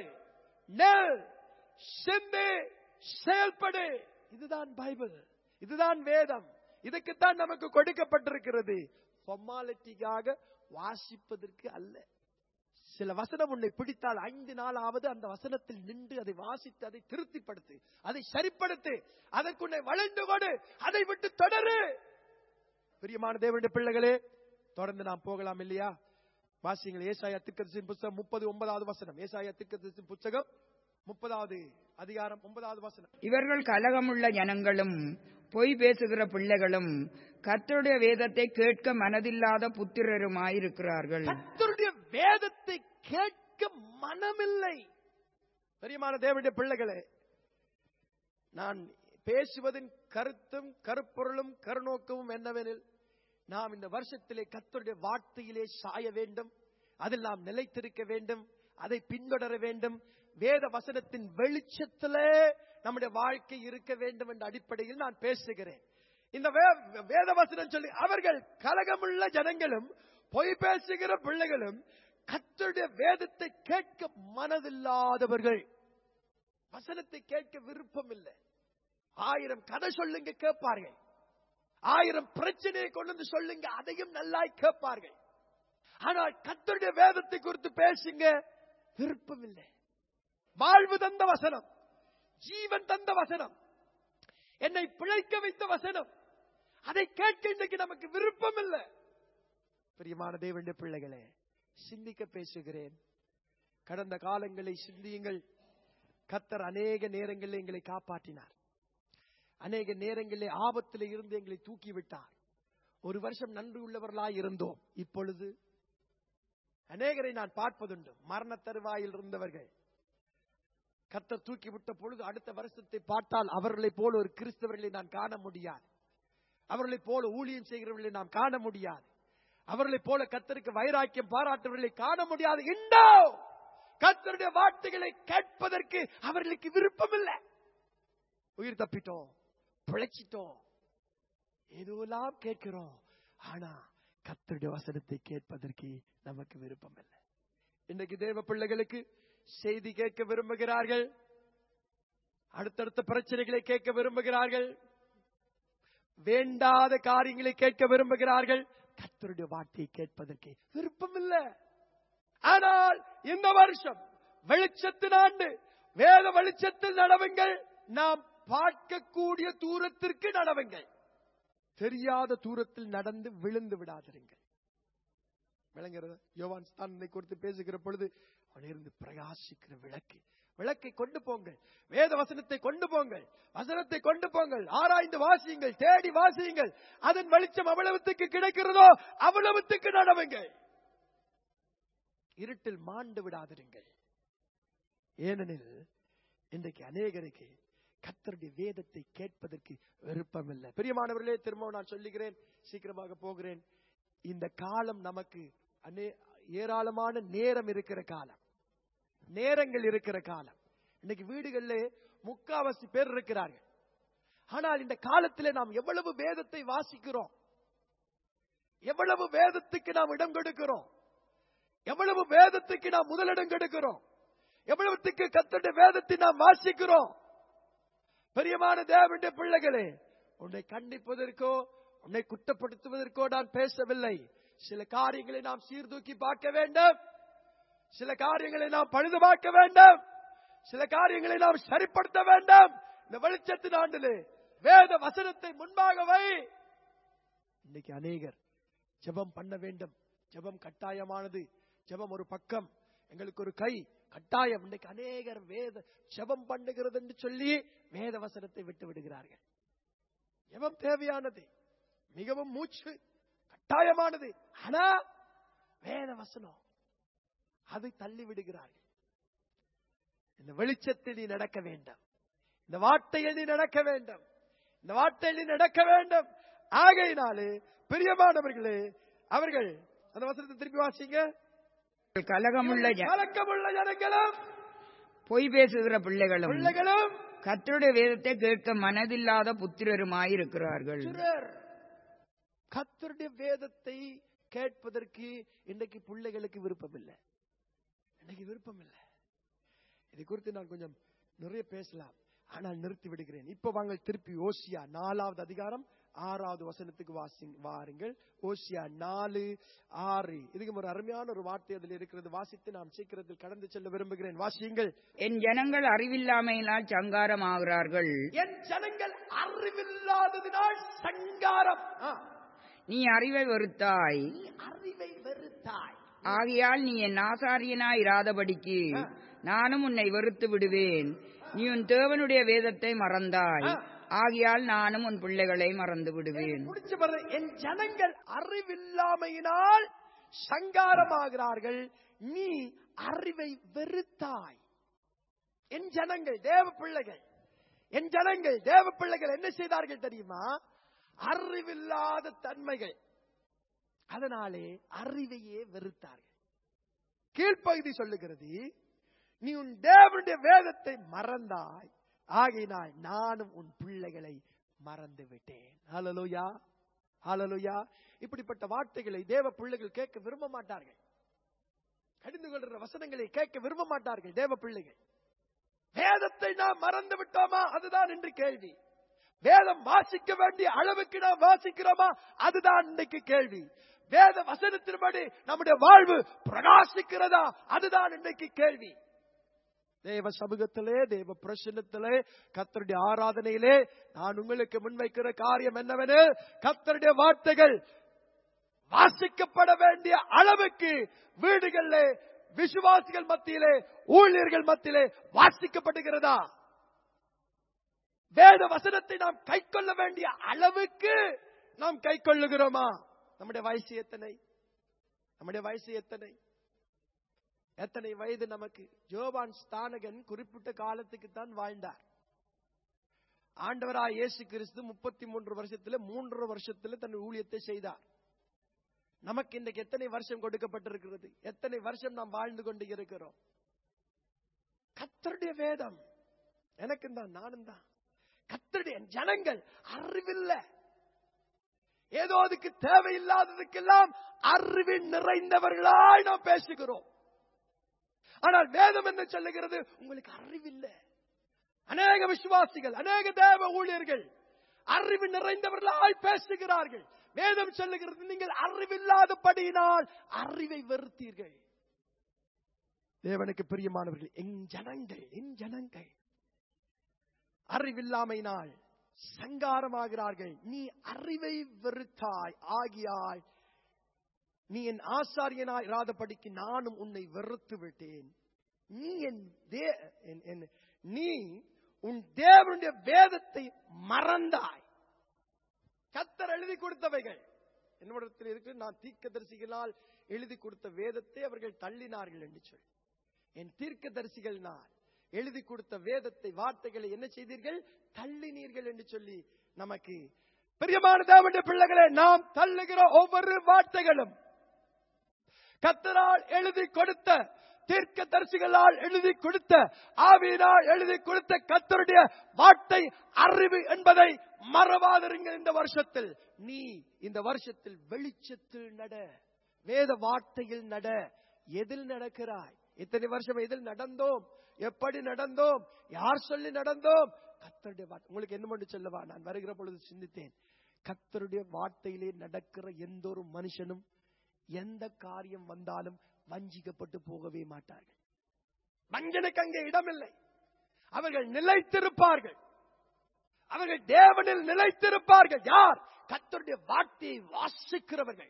சிந்தி செயல்படு. இதுதான் பைபிள், இதுதான் வேதம். இதுக்குத்தான் நமக்கு கொடுக்கப்பட்டிருக்கிறது. ஃபார்மாலிட்டிக்காக வாசிப்பதற்கு அல்ல. சில வசனம் உன்னை பிடித்தால் 5 நாளாவது அந்த வசனத்தில் நின்று அதை வாசித்து அதை திருப்திப்படுத்து, அதை சரிப்படுத்து, அதற்கு உன்னை வளைந்து கொடு, அதை விட்டு தொடரு. பிரியமான தேவனுடைய பிள்ளைகளே, தொடர்ந்து நாம் போகலாம் இல்லையா? வாசியுங்கள். ஏசாயா தீர்க்கதரிசியின் புத்தகம் 39வது வசனம். ஏசாயா தீர்க்கதரிசியின் புத்தகம் 30வது அதிகாரம் 9வது வசனம். இவர்கள் கலகமுள்ள ஜனங்களும் பொய் பேசுகிற பிள்ளைகளும் கர்த்தருடைய வேதத்தை கேட்க மனதில்லாத புத்திரருமாயிருக்கிறார்கள். கர்த்தருடைய வேதத்தை கேட்க மனமில்லை. பிரியமான தேவனுடைய பிள்ளைகளே, நான் பேசுவதின் கருத்தும் கருப்பொருளும் கருநோக்கமும் என்னவெனில், நாம் இந்த வருஷத்திலே கர்த்தருடைய வார்த்தையிலே சாய வேண்டும், அதில் நாம் நிலைத்திருக்க வேண்டும், அதை பின்தொடர வேண்டும், வேத வசனத்தின் வெளிச்சத்திலே நம்முடைய வாழ்க்கை இருக்க வேண்டும் என்ற அடிப்படையில் நான் பேசுகிறேன். இந்த வேத வசனம் சொல்லி அவர்கள் கலகமுள்ள ஜனங்களும் பொய் பேசுகிற பிள்ளைகளும் கர்த்தருடைய வேதத்தை கேட்க மனதில்லாதவர்கள். வசனத்தை கேட்க விருப்பம் இல்லை. 1000 கதை சொல்லுங்க கேட்பார்கள், 1000 பிரச்சனையை கொண்டு வந்து சொல்லுங்க, அதையும் நல்லாய் கேட்பார்கள். ஆனால் கர்த்தருடைய வேதத்தை குறித்து பேசுங்க, விருப்பம் இல்லை. வாழ்வு தந்த வசனம், ஜீவன் தந்த வசனம், என்னை பிழைக்க வைத்த வசனம், அதை கேட்க இன்றைக்கு நமக்கு விருப்பம் இல்லை. பிரியமான தேவனுடைய பிள்ளைகளே, சிந்திக்க பேசுகிறேன். கடந்த காலங்களை சிந்தியுங்கள். கர்த்தர் அநேக நேரங்களில் எங்களை காப்பாற்றினார். அநேக நேரங்களில் ஆபத்தில் இருந்து எங்களை தூக்கிவிட்டார். ஒரு வருஷம் நன்றி உள்ளவர்களாய் இருந்தோம். இப்பொழுது அநேகரை நான் பார்ப்பதுண்டு. மரண தருவாயில் இருந்தவர்கள் கர்த்தர் தூக்கி விட்ட பொழுது அடுத்த வருஷத்தை பார்த்தால் அவர்களை போல ஒரு கிறிஸ்தவர்களை நான் காண முடியாது. அவர்களை போல ஊழியம் செய்கிறவர்களை நாம் காண முடியாது. அவர்களை போல கர்த்தருக்கு வைராக்கியம் பாராட்டுவர்களை காண முடியாது. இன்னும் கர்த்தருடைய வார்த்தைகளை கேட்பதற்கு அவர்களுக்கு விருப்பம் இல்லை. உயிர் தப்பிட்டோம், பிழைச்சிட்டோம், ஏதோலாம் கேட்கிறோம், ஆனா கர்த்தருடைய வசனத்தை கேட்பதற்கு நமக்கு விருப்பம் இல்லை. இன்றைக்கு தேவ பிள்ளைகளுக்கு செய்தி கேட்க விரும்புகிறார்கள், அடுத்தடுத்த பிரச்சனைகளை கேட்க விரும்புகிறார்கள், வேண்டாத காரியங்களை கேட்க விரும்புகிறார்கள். கர்த்தருடைய வார்த்தையை கேட்பதற்கு விருப்பம் இல்லை. ஆனால் இந்த வருஷம் வெளிச்சத்தின் ஆண்டு, வேத வெளிச்சத்தில் நடவுங்கள். நாம் பார்க்கக்கூடிய தூரத்திற்கு நடவுங்கள். தெரியாத தூரத்தில் நடந்து விழுந்து விடாதிருங்கள். விளங்குறது? யோவான் ஸ்தானத்தை குறித்து பேசுகிற பொழுது அவனிருந்து பிரகாசிக்கிற விளக்கு, விளக்கை கொண்டு போங்கள், வேத வசனத்தை கொண்டு போங்கள், வசனத்தை கொண்டு போங்கள், ஆராய்ந்து வாசியுங்கள், தேடி வாசியுங்கள். அதன் வெளிச்சம் அவ்வளவுக்கு கிடைக்கிறதோ அவ்வளவுக்கு நடவுங்கள். இருட்டில் மாண்டு விடாதிருங்கள். ஏனெனில் இன்றைக்கு அநேகருக்கு கர்த்தருடைய வேதத்தை கேட்பதற்கு விருப்பம் இல்லை. பிரியமானவர்களே, திரும்பவும் நான் சொல்லுகிறேன், சீக்கிரமாக போகிறேன். இந்த காலம் நமக்கு ஏராளமான நேரம் இருக்கிற காலம், நேரங்கள் இருக்கிற காலம். இன்னைக்கு வீடுகளிலே முக்காவாசி பேர் இருக்கிறார்கள். ஆனால் இந்த காலத்திலே நாம் எவ்வளவு வேதத்தை வாசிக்கிறோம், எவ்வளவு வேதத்துக்கு நாம் இடம் கொடுக்கிறோம், எவ்வளவு வேதத்துக்கு நாம் முதலிடம் கொடுக்கிறோம், எவ்வளவுக்கு கர்த்தருடைய வேதத்தை நாம் வாசிக்கிறோம். பிரியமான தேவனுடைய பிள்ளைகளே, உன்னை கண்டிப்பதற்கோ உன்னை குற்றப்படுத்துவதற்கோ நான் பேசவில்லை. சில காரியங்களை நாம் சீர்தூக்கி பார்க்க வேண்டும், சில காரியங்களை நாம் பழுது பார்க்க வேண்டும், சில காரியங்களை நாம் சரிப்படுத்த வேண்டும். இந்த வெளிச்சத்தின் ஆண்டிலே வேத வசனத்தை முன்பாக வை. இன்னைக்கு அநேகர் ஜெபம் பண்ண வேண்டும், ஜெபம் கட்டாயமானது, ஜெபம் ஒரு பக்கம், எங்களுக்கு ஒரு கை கட்டாயம். இன்னைக்கு அநேகர் வேத ஜெபம் பண்ணுகிறது என்று சொல்லி வேத வசனத்தை விட்டு விடுகிறார்கள். ஜெபம் தேவையானது, மிகவும் மூச்சு கட்டாயமானது. ஆனா வேத வசனம் அதை தள்ளி விடுகிறார்கள். இந்த வெளிச்சத்தில் நீ நடக்க வேண்டும், இந்த வார்த்தையில் நீ நடக்க வேண்டும், இந்த வார்த்தையில் நீ நடக்க வேண்டும். ஆகையினாலே பிரியமானவர்களே, அவர்கள் அந்த வசனத்தை திருப்பி வாசிங்க. கலகமுள்ள ஜனங்களும் பொய் பேசுகிற பிள்ளைகளும் கர்த்தருடைய வேதத்தை கேட்க மனதில்லாத புத்திரருமாயிருக்கிறார்கள். கர்த்தருடைய வேதத்தை கேட்பதற்கு இன்றைக்கு பிள்ளைகளுக்கு விருப்பம் இல்லை. இன்னைக்கு விருப்பம் இல்லை. இதை குறித்து நான் கொஞ்சம் நிறைய பேசலாம், ஆனால் நிறுத்தி விடுகிறேன். இப்ப வாங்க திருப்பி ஓசியா 4வது அதிகாரம் 6வது வசனத்துக்கு வாருங்கள். ஓசியா 4:6. இதுக்கு ஒரு அருமையான ஒரு வார்த்தை அதில் இருக்கிறது. வாசித்து நாம் சீக்கிரத்தில் கடந்து செல்ல விரும்புகிறேன். வாசியுங்கள். என் ஜனங்கள் அறிவில்லாமையினால் சங்காரம் ஆகிறார்கள். என் ஜனங்கள் அறிவில்லாததினால் சங்காரம். நீ அறிவை வெறுத்தாய், ஆகையால் நீ என் ஆசாரியனாய் இராதபடிக்கு நானும் உன்னை வெறுத்து விடுவேன். நீ உன் தேவனுடைய வேதத்தை மறந்தாய், ஆகையால் நானும் உன் பிள்ளைகளை மறந்து விடுவேன். என் ஜனங்கள் அறிவில்லாமையினால் சங்காரமாகிறார்கள், நீ அறிவை வெறுத்தாய். என் ஜனங்கள் தேவ பிள்ளைகள், என் ஜனங்கள் தேவ பிள்ளைகள் என்ன செய்தார்கள் தெரியுமா? அறிவில்லாத தன்மைகள், அதனாலே அறிவையே வெறுத்தார்கள். கீழ்ப்பகுதி சொல்லுகிறது, நீ உன் தேவனுடைய வேதத்தை மறந்தாய், ஆகையினால் நானும் உன் பிள்ளைகளை மறந்து விட்டேன். ஹல்லேலூயா, ஹல்லேலூயா. இப்படிப்பட்ட வார்த்தைகளை தேவ பிள்ளைகள் கேட்க விரும்ப மாட்டார்கள். கடிந்து கொள்கிற வசனங்களை கேட்க விரும்ப மாட்டார்கள் தேவ பிள்ளைகள். வேதத்தை நாம் மறந்து விட்டோமா? அதுதான் இன்று கேள்வி. வேதம் வாசிக்க வேண்டிய அளவுக்கு நாம் வாசிக்கிறோமா? அதுதான் இன்றைக்கு கேள்வி. வேத வசனத்தின்படி நம்முடைய வாழ்வு பிரகாசிக்கிறதா? அதுதான் இன்றைக்கு கேள்வி. தேவ சமூகத்திலே, தேவ பிரசன்னத்திலே, கர்த்தருடைய ஆராதனையிலே நான் உங்களுக்கு முன்வைக்கிற காரியம் என்னவெனில், கர்த்தருடைய வார்த்தைகள் வாசிக்கப்பட வேண்டிய அளவுக்கு வீடுகளிலே, விசுவாசிகள் மத்தியிலே, ஊழியர்கள் மத்தியிலே வாசிக்கப்படுகிறதா? வேத வசனத்தை நாம் கைக்கொள்ள வேண்டிய அளவுக்கு நாம் கைக்கொள்ளுகிறோமா? நம்முடைய வயசு எத்தனை? நம்முடைய வயசு எத்தனை? எத்தனை வயது நமக்கு? யோவான் ஸ்நானகன் குறிப்பிட்ட காலத்துக்கு தான் வாழ்ந்தார். ஆண்டவராய் இயேசு கிறிஸ்து 33 வருஷத்துல 3 வருஷத்துல தன் ஊழியத்தை செய்தார். நமக்கு இன்றைக்கு எத்தனை வருஷம் கொடுக்கப்பட்டிருக்கிறது? எத்தனை வருஷம் நாம் வாழ்ந்து கொண்டு இருக்கிறோம்? கர்த்தருடைய வேதம் எனக்கும் தான், நானும் தான். கர்த்தருடைய ஜனங்கள் அறிவில்லை. ஏதோ அதுக்கு தேவையில்லாததுக்கெல்லாம் அறிவில் நிறைந்தவர்களாய் நாம் பேசுகிறோம். ஆனால் வேதம் என்ன சொல்லுகிறது? உங்களுக்கு அறிவில்லை. அநேக விசுவாசிகள், அநேக தேவ ஊழியர்கள் அறிவு நிறைந்தவர்களாய் பேசுகிறார்கள். வேதம் சொல்லுகிறது, நீங்கள் அறிவில்லாதபடியினால் அறிவை வெறுத்தீர்கள். தேவனுக்கு பிரியமானவர்கள், என் ஜனங்கள் அறிவில்லாமையினால் சங்காரமாகிறார்கள். நீ அறிவை வெறுத்தாய், ஆகியால் நீ என் ஆசாரியனாய் இராதபடிக்கு நானும் உன்னை வெறுத்து விட்டேன். நீ உன் தேவனுடைய வேதத்தை மறந்தாய். கர்த்தர் எழுதி கொடுத்தவைகள் என்னிடத்தில் இருக்கு. நான் தீர்க்கதரிசிகளால் எழுதி கொடுத்த வேதத்தை அவர்கள் தள்ளினார்கள் என்று சொல்லி, என் தீர்க்கதரிசிகளால் எழுதி கொடுத்த வேதத்தை, வார்த்தைகளை என்ன செய்தீர்கள்? தள்ளினீர்கள் என்று சொல்லி, நமக்கு பிரியமான தேவனுடைய பிள்ளைகளே, நாம் தள்ளுகிற ஒவ்வொரு வார்த்தைகளும் கர்த்தரால் எழுதி கொடுத்த, தீர்க்கதரிசிகளால் எழுதி கொடுத்த, ஆவியினால் எழுதி கொடுத்த கர்த்தருடைய வார்த்தை அறிவு என்பதை மறவாதிருங்கள். இந்த வருஷத்தில் நீ இந்த வருஷத்தில் வெளிச்சத்தில் நட, வேத வார்த்தையில் நட. எதில் நடக்கிறாய்? இத்தனை வருஷம் எதில் நடந்தோம்? எப்படி நடந்தோம்? யார் சொல்லி நடந்தோம்? கர்த்தருடைய வார்த்தை. உங்களுக்கு என்ன மட்டும் சொல்லவா? நான் வருகிற பொழுது சிந்தித்தேன், கர்த்தருடைய வார்த்தையிலே நடக்கிற எந்த ஒரு மனுஷனும் எந்த காரியம் வந்தாலும் வஞ்சிக்கப்பட்டு போகவே மாட்டார்கள். வஞ்சனைக்கு அங்கே இடமில்லை. அவர்கள் நிலைத்திருப்பார்கள். அவர்கள் தேவனில் நிலைத்திருப்பார்கள். யார்? கர்த்தருடைய வார்த்தையை வாசிக்கிறவர்கள்.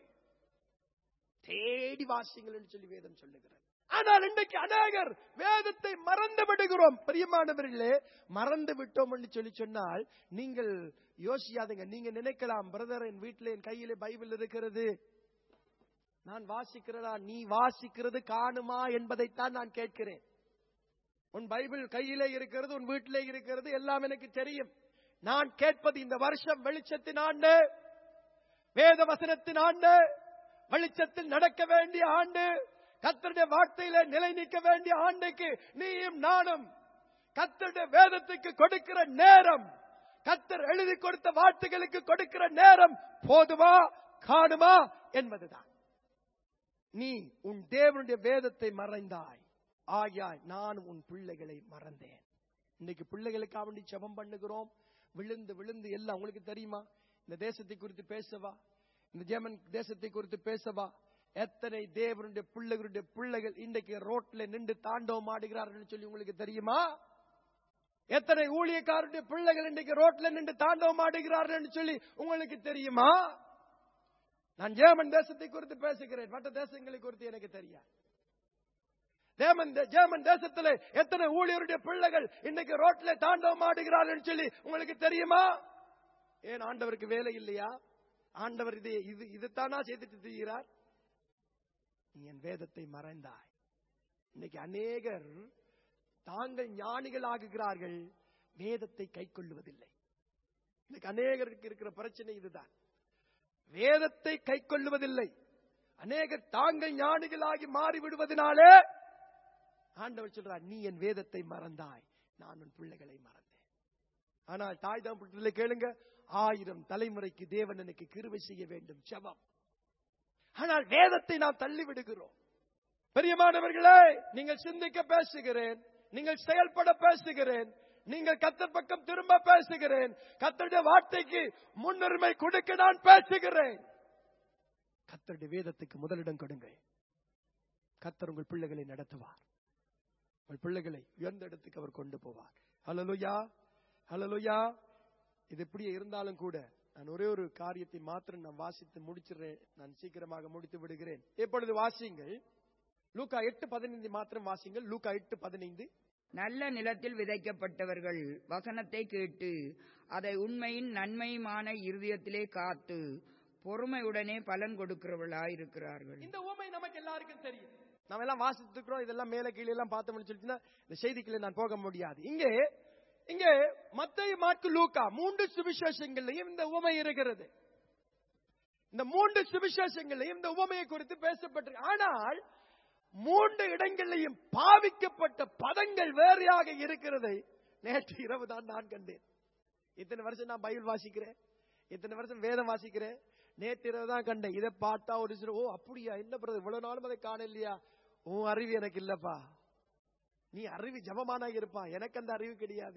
தேடி வாசிங்கள் என்று சொல்லி வேதம் சொல்லுகிறது. ஆனால் இன்றைக்கு அநேகர் வேதத்தை மறந்து விடுகிறோம். பிரியமானவர்களே, மறந்து விட்டோம் என்று சொல்லி சொன்னால் நீங்கள் யோசியாதீங்க. நீங்க நினைக்கலாம், பிரதர் என் வீட்டில் என் கையில பைபிள் இருக்கிறது, நான் வாசிக்கிறதா, நீ வாசிக்கிறது காணுமா என்பதைத்தான் நான் கேட்கிறேன். உன் பைபிள் கையிலே இருக்கிறது, உன் வீட்டிலே இருக்கிறது, எல்லாம் எனக்கு தெரியும். நான் கேட்பது இந்த வருஷம் வெளிச்சத்தின் ஆண்டு, வேத வசனத்தின் ஆண்டு, வெளிச்சத்தில் நடக்க வேண்டிய ஆண்டு, கர்த்தருடைய வார்த்தையிலே நிலை நிற்க வேண்டிய ஆண்டுக்கு நீயும் நானும் கர்த்தருடைய வேதத்துக்கு கொடுக்கிற நேரம், கர்த்தர் எழுதி கொடுத்த வார்த்தைகளுக்கு கொடுக்கிற நேரம் போதுமா காணுமா என்பதுதான். நீ உன் தேவனுடைய வேதத்தை மறைந்தாய், ஆகியாய் நான் உன் பிள்ளைகளை மறந்தேன். இன்னைக்கு பிள்ளைகளுக்காக வேண்டி ஜெபம் பண்ணுகிறோம். விழுந்து விழுந்து எல்லாம் உங்களுக்கு தெரியுமா? இந்த தேசத்தை குறித்து பேசவா, இந்த ஜெர்மன் தேசத்தை குறித்து பேசவா, எத்தனை தேவனுடைய பிள்ளைகள் இன்றைக்கு ரோட்ல நின்று தாண்டவம் ஆடுகிறார்கள் சொல்லி உங்களுக்கு தெரியுமா? எத்தனை ஊழியக்காரருடைய பிள்ளைகள் இன்றைக்கு ரோட்ல நின்று தாண்டவம் ஆடுகிறார்கள் சொல்லி உங்களுக்கு தெரியுமா? நான் ஜெர்மன் தேசத்தை குறித்து பேசுகிறேன், மற்ற தேசங்களை குறித்து எனக்கு தெரியாது. ஜெர்மன் தேசத்தில் எத்தனை ஊழியருடைய பிள்ளைகள் இன்னைக்கு ரோட்ல தாண்டவம் ஆடுகிறார்கள் சொல்லி உங்களுக்கு தெரியுமா? ஏன் ஆண்டவருக்கு வேலை இல்லையா? ஆண்டவர் இதுதானா செய்துட்டு தெரிகிறார்? நீ என் வேதத்தை மறைந்தாய். இன்னைக்கு அநேகர் தாங்கள் ஞானிகள் ஆகுகிறார்கள், வேதத்தை கை கொள்ளுவதில்லை. இன்னைக்கு அநேகருக்கு இருக்கிற பிரச்சனை இதுதான். வேதத்தை கை கொள்ளுவதில்லை. அநேகர் தாங்கள் ஞானிகளாகி மாறிவிடுவதனாலே ஆண்டவர் சொல்றார், நீ என் வேதத்தை மறந்தாய், நான் உன் பிள்ளைகளை மறந்தேன். ஆனால் தாய் தகப்பனை கேளுங்க, 1000 தலைமுறைக்கு தேவன் எனக்கு கிருபை செய்ய வேண்டும் ஜெபம். ஆனால் வேதத்தை நாம் தள்ளி விடுகிறோம். பிரியமானவர்களே, நீங்கள் சிந்திக்க பேசுகிறேன், நீங்கள் செயல்பட பேசுகிறேன், நீங்கள் கர்த்தர் பக்கம் திரும்ப பேசுகிறேன், கர்த்தருடைய வார்த்தைக்கு முன்னுரிமை கொடுக்க நான் பேசுகிறேன். கர்த்தருடைய வேதத்துக்கு முதலிடம் கொடுங்க. கர்த்தர் உங்கள் பிள்ளைகளை நடத்துவார், உங்கள் பிள்ளைகளை உயர்ந்த இடத்துக்கு அவர் கொண்டு போவார். ஹல்லேலூயா, ஹல்லேலூயா. இது எப்படியே இருந்தாலும் கூட நான் ஒரே ஒரு காரியத்தை மாத்திரம் நான் வாசித்து முடிச்சிடுறேன். நான் சீக்கிரமாக முடித்து விடுகிறேன். இப்பொழுது வாசியுங்கள், லூக்கா 8:15 மாத்திரம் வாசிங்கள். லூக்கா 8:15. நல்ல நிலத்தில் விதைக்கப்பட்டவர்கள் வசனத்தை கேட்டு அதை உண்மையின் நன்மையுமான இருதயத்திலே காத்து பொறுமையுடனே பலன் கொடுக்கிறவர்களாய் இருக்கிறார்கள். இந்த உவமை நமக்கு எல்லாருக்கும் தெரியும். நாம எல்லாம் வாசித்துக்கிறோம். இதெல்லாம் மேல கீழே எல்லாம் பார்த்தோம்னு சொல்லிட்டுனா இந்த செய்திக்குள்ள நான் போக முடியாது. இங்கே மத்தேயு, மாற்கு, லூக்கா 3 சுவிசேஷங்களையும் இந்த உவமை இருக்கிறது. இந்த 3 சுவிசேஷங்களையும் இந்த உவமையை குறித்து பேசப்பட்டிருக்கு. ஆனால் 3 இடங்களிலையும் பாவிக்கப்பட்ட பதங்கள் வேறையாக இருக்கிறதை நேற்று இரவு தான் நான் கண்டேன். இத்தனை வருஷம் நான் பைபிள் வாசிக்கிறேன், இத்தனை வருஷம் வேதம் வாசிக்கிறேன், நேற்று இரவு தான் கண்டேன். இதை பார்த்தா ஒரு சில, ஓ அப்படியா, என்ன பிரதர் இவ்வளவு நாளும் அதை காண இல்லையா? உன் அறிவு எனக்கு இல்லப்பா, நீ அறிவு ஜபமானா இருப்பா, எனக்கு அந்த அறிவு கிடையாது.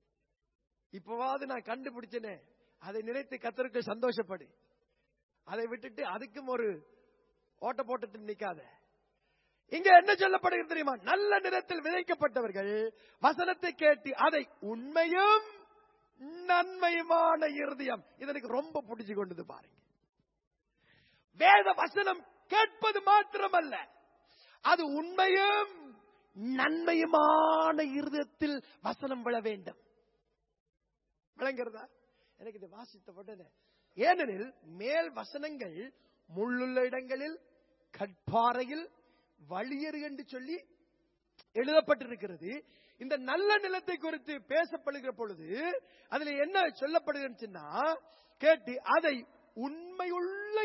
இப்பவாவது நான் கண்டுபிடிச்சனே, அதை நினைத்து கர்த்தருக்கு சந்தோஷப்படு. அதை விட்டுட்டு அதுக்கும் ஒரு ஓட்ட போட்டு நிக்காத. இங்க என்ன சொல்லப்படுகிறது தெரியுமா? நல்ல நிலத்தில் விதைக்கப்பட்டவர்கள் வசனத்தை கேட்டு அதை உண்மையும் நன்மையுமான இருதயம். இது எனக்கு ரொம்ப பிடிச்சு கொண்டது பாருங்க. வேத வசனம் கேட்பது மாத்திரமல்ல, அது உண்மையும் நன்மையுமான இருதயத்தில் வசனம் விழ வேண்டும். விளங்குறதா? எனக்கு இதை வாசித்த உடனே, ஏனெனில் மேல் வசனங்கள் முள்ளுள்ள இடங்களில் கற்பாறையில் வழியறு என்று சொல்லி எழுதப்பட்டிருக்கிறது. இந்த நல்ல நிலத்தை குறித்து பேசப்படுகிற பொழுது அதுல என்ன சொல்லப்படுகிறதுன்னா, கேட்டு அதை உண்மையுள்ள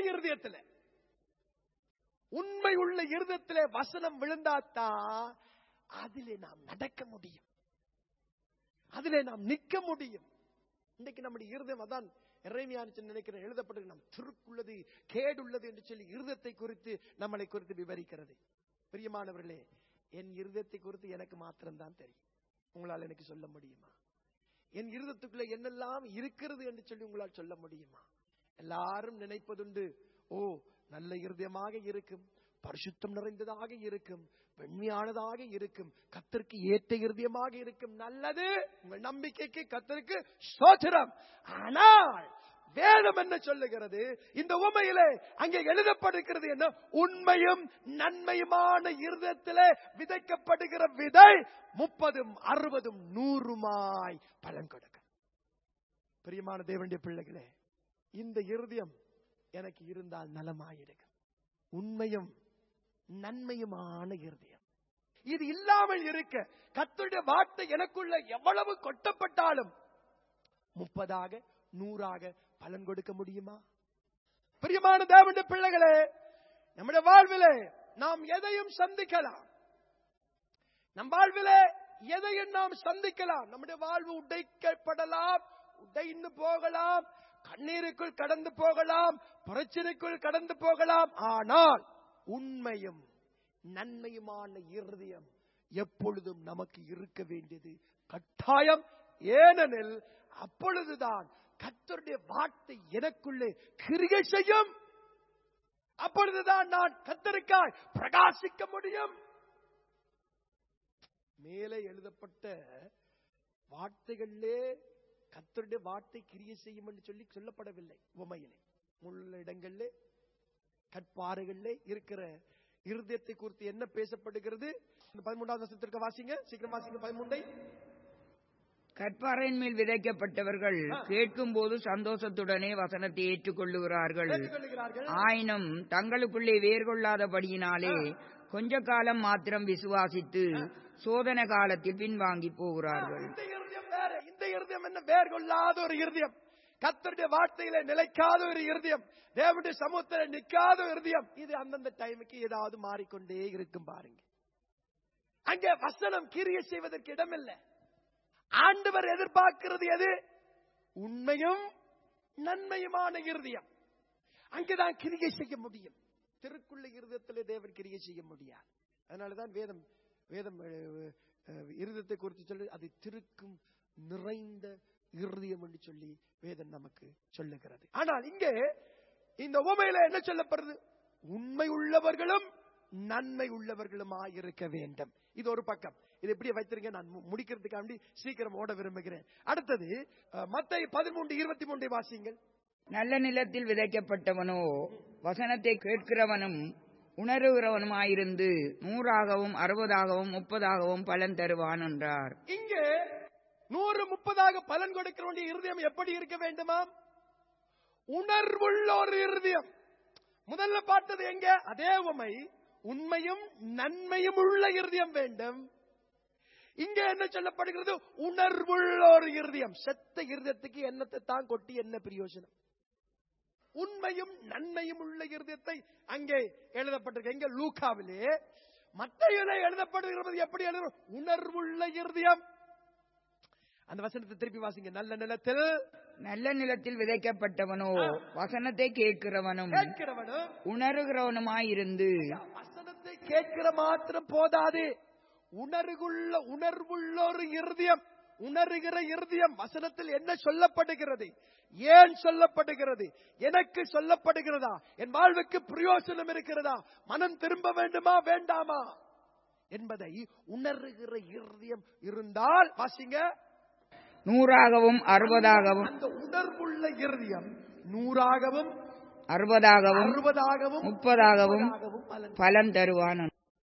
இருதயத்திலே வசனம் விழுந்தாத்தான் அதிலே நாம் நடக்க முடியும், அதிலே நாம் நிற்க முடியும். இன்னைக்கு நம்முடைய இருதயம் அதான் எரேமியான்னு நினைக்கிறேன் எழுதப்பட்டு நம் திருக்குள்ளது கேடுள்ளது என்று சொல்லி இருதயத்தை குறித்து நம்மளை குறித்து விவரிக்கிறது. பிரியமானவர்களே, என் இருதயத்தை குறித்து எனக்கு மாத்திரம்தான் தெரியும். உங்களால் எனக்கு சொல்ல முடியுமா? என் இருதயத்துக்குள்ள என்னெல்லாம் இருக்கிறது என்று சொல்லி உங்களால் சொல்ல முடியுமா? எல்லாரும் நினைப்பதுண்டு, ஓ நல்ல இருதயமாக இருக்கும், பரிசுத்தம் நிறைந்ததாக இருக்கும், வெண்மையானதாக இருக்கும், கர்த்தருக்கு ஏற்ற இருதயமாக இருக்கும். நல்லது, உங்கள் நம்பிக்கைக்கு கர்த்தருக்கு ஸ்தோத்திரம். ஆனால் வேதம் என்ன சொல்லுகிறது? இந்த உவமையிலே அங்கே எழுதப்படுகிறது என்ன? உண்மையும் நன்மையுமான இருதயத்திலே விதைக்கப்படுகிற விதை 30, 60, 100 பலன் கொடுக்கும். பிரியமான தேவனுடைய பிள்ளைகளே, இந்த இருதயம் எனக்கு இருந்தால் நலமாயிருக்கும். உண்மையும் நன்மையுமான இருதயம். இது இல்லாமல் இருக்க கர்த்தருடைய வார்த்தை எனக்குள்ள எவ்வளவு கொட்டப்பட்டாலும் 30 100 பலன் கொடுக்க முடியுமா? பிரியமான தேவனுடைய பிள்ளைகளே, நம்முடைய வாழ்விலே நாம் எதையும் சந்திக்கலாம். நம் வாழ்விலே எதையும் நாம் சந்திக்கலாம். நம்முடைய வாழ்வு உடைக்கப்படலாம், உடைந்து போகலாம், கண்ணீருக்குள் கடந்து போகலாம், பிரச்சனைக்குள் கடந்து போகலாம். ஆனால் உண்மையும் நன்மையுமான இருதயம் எப்பொழுதும் நமக்கு இருக்க வேண்டியது கட்டாயம். ஏனெனில் அப்பொழுதுதான் கர்த்தருடைய வார்த்தை எனக்குள்ளே கிரியை செய்யும். அப்பொழுதுதான் நான் கர்த்தருக்காய் பிரகாசிக்க முடியும். மேலே எழுதப்பட்ட வார்த்தைகளிலே கர்த்தருடைய வார்த்தை கிரியை செய்யும் என்று சொல்லி சொல்லப்படவில்லை. உவமையிலே முள்ள இடங்களிலே கற்பாறைகளிலே இருக்கிற இருதயத்தை குறித்து என்ன பேசப்படுகிறது? 13வது வசனத்திற்கு வாசிங்க, சீக்கிரம் வாசிங்க 13. கற்பாறையின் மேல் விதைக்கப்பட்டவர்கள் கேட்கும் போது சந்தோஷத்துடனே வசனத்தை ஏற்றுக்கொள்ளுகிறார்கள். ஆயினும் தங்களுக்குள்ளே வேர் கொள்ளாதபடியினாலே கொஞ்ச காலம் மாத்திரம் விசுவாசித்து சோதனை காலத்தில் பின்வாங்கி போகிறார்கள். இந்த இருதயம் என்ன? வேர் கொள்ளாத ஒரு இருதயம், கர்த்தருடைய வார்த்தையில நிலைக்காத ஒரு இருதயம், தேவனுடைய சமூகத்தில் நிற்காத ஒரு இருதயம். இது அந்தந்த டைமுக்கு ஏதாவது மாறிக்கொண்டே இருக்கும். பாருங்க, அங்கே வசனம் கிரியை செய்வதற்கு இடமில்லை. ஆண்டவர் எதிர்பார்க்கிறது எது? உண்மையும் நன்மையுமான இருதயம். அங்கேதான் கிரியை செய்ய முடியும். திருக்குள்ள இருதயத்திலே தேவன் கிரியை செய்ய முடியாது. அதனாலதான் வேதம் இருதயத்தை குறித்து சொல்லி அது திருக்கும் நிறைந்த இருதயம் என்று சொல்லி வேதம் நமக்கு சொல்லுகிறது. ஆனால் இங்கே இந்த உவமையில என்ன சொல்லப்படுறது? உண்மை உள்ளவர்களும் நன்மை உள்ளவர்களுமாய் இருக்க வேண்டும். இது ஒரு பக்கம். இது எப்படி வைத்திருங்க, நான் முடிக்கிறதுக்காண்டி சீக்கிரம் ஓட விரும்புகிறேன். அடுத்தது மத்தேயு 13:23 வாசியுங்கள். நல்ல நிலத்தில் விதைக்கப்பட்டவனோ வசனத்தை கேட்கிறவனும் உணர்கிறவனுமாயிருந்து 100ஆகவும் 60ஆகவும் 30ஆகவும் பலன் தருவான் என்றார். இங்கே 100-30 பலன் கொடுக்கிற வேண்டிய இருதயம் எப்படி இருக்க வேண்டுமா? உணர்வுள்ள ஒரு இருதயம். முதல்ல பார்த்தது எங்க? அதே உண்மை, உண்மையும் நன்மையும் உள்ள இருதயம் வேண்டும். இங்க என்ன சொல்லப்படுகிறது? உணர்வுள்ள ஒரு இருதயம். செத்த இருதயத்துக்கு எண்ணத்தை தான் கொட்டி என்ன பிரயோஜனம்? உண்மையும் நன்மையும் உள்ள இருதயத்தை அங்கே எழுதப்பட்டிருக்கு. எங்க? லூக்காவிலே. மத்தேயுவிலே எழுதப்படுகிறது எப்படி எழுதும்? உணர்வுள்ள இருதயம். அந்த வசனத்தை திருப்பி வாசிங்க. நல்ல நிலத்தில் விதைக்கப்பட்டவனோ வசனத்தை கேட்கிறவனும் உணர்கிறவனுமாயிருந்து. வசனத்தை கேட்கிற மாத்திரம் போதாது, உணர்வுள்ள ஒரு இருதயம், உணர்கிற இருதயம். வசனத்தில் என்ன சொல்லப்படுகிறது, ஏன் சொல்லப்படுகிறது, எனக்கு சொல்லப்படுகிறதா, என் வாழ்வுக்கு பிரயோஜனம் இருக்கிறதா, மனம் திரும்ப வேண்டுமா வேண்டாமா என்பதை உணர்கிற இருதயம் இருந்தால் வாசிங்க. 100ஆகவும் 60ஆகவும் அந்த உணர்வுள்ள இருதயம் 100ஆகவும் 60ஆகவும் 30ஆகவும் பலன் தருவான்.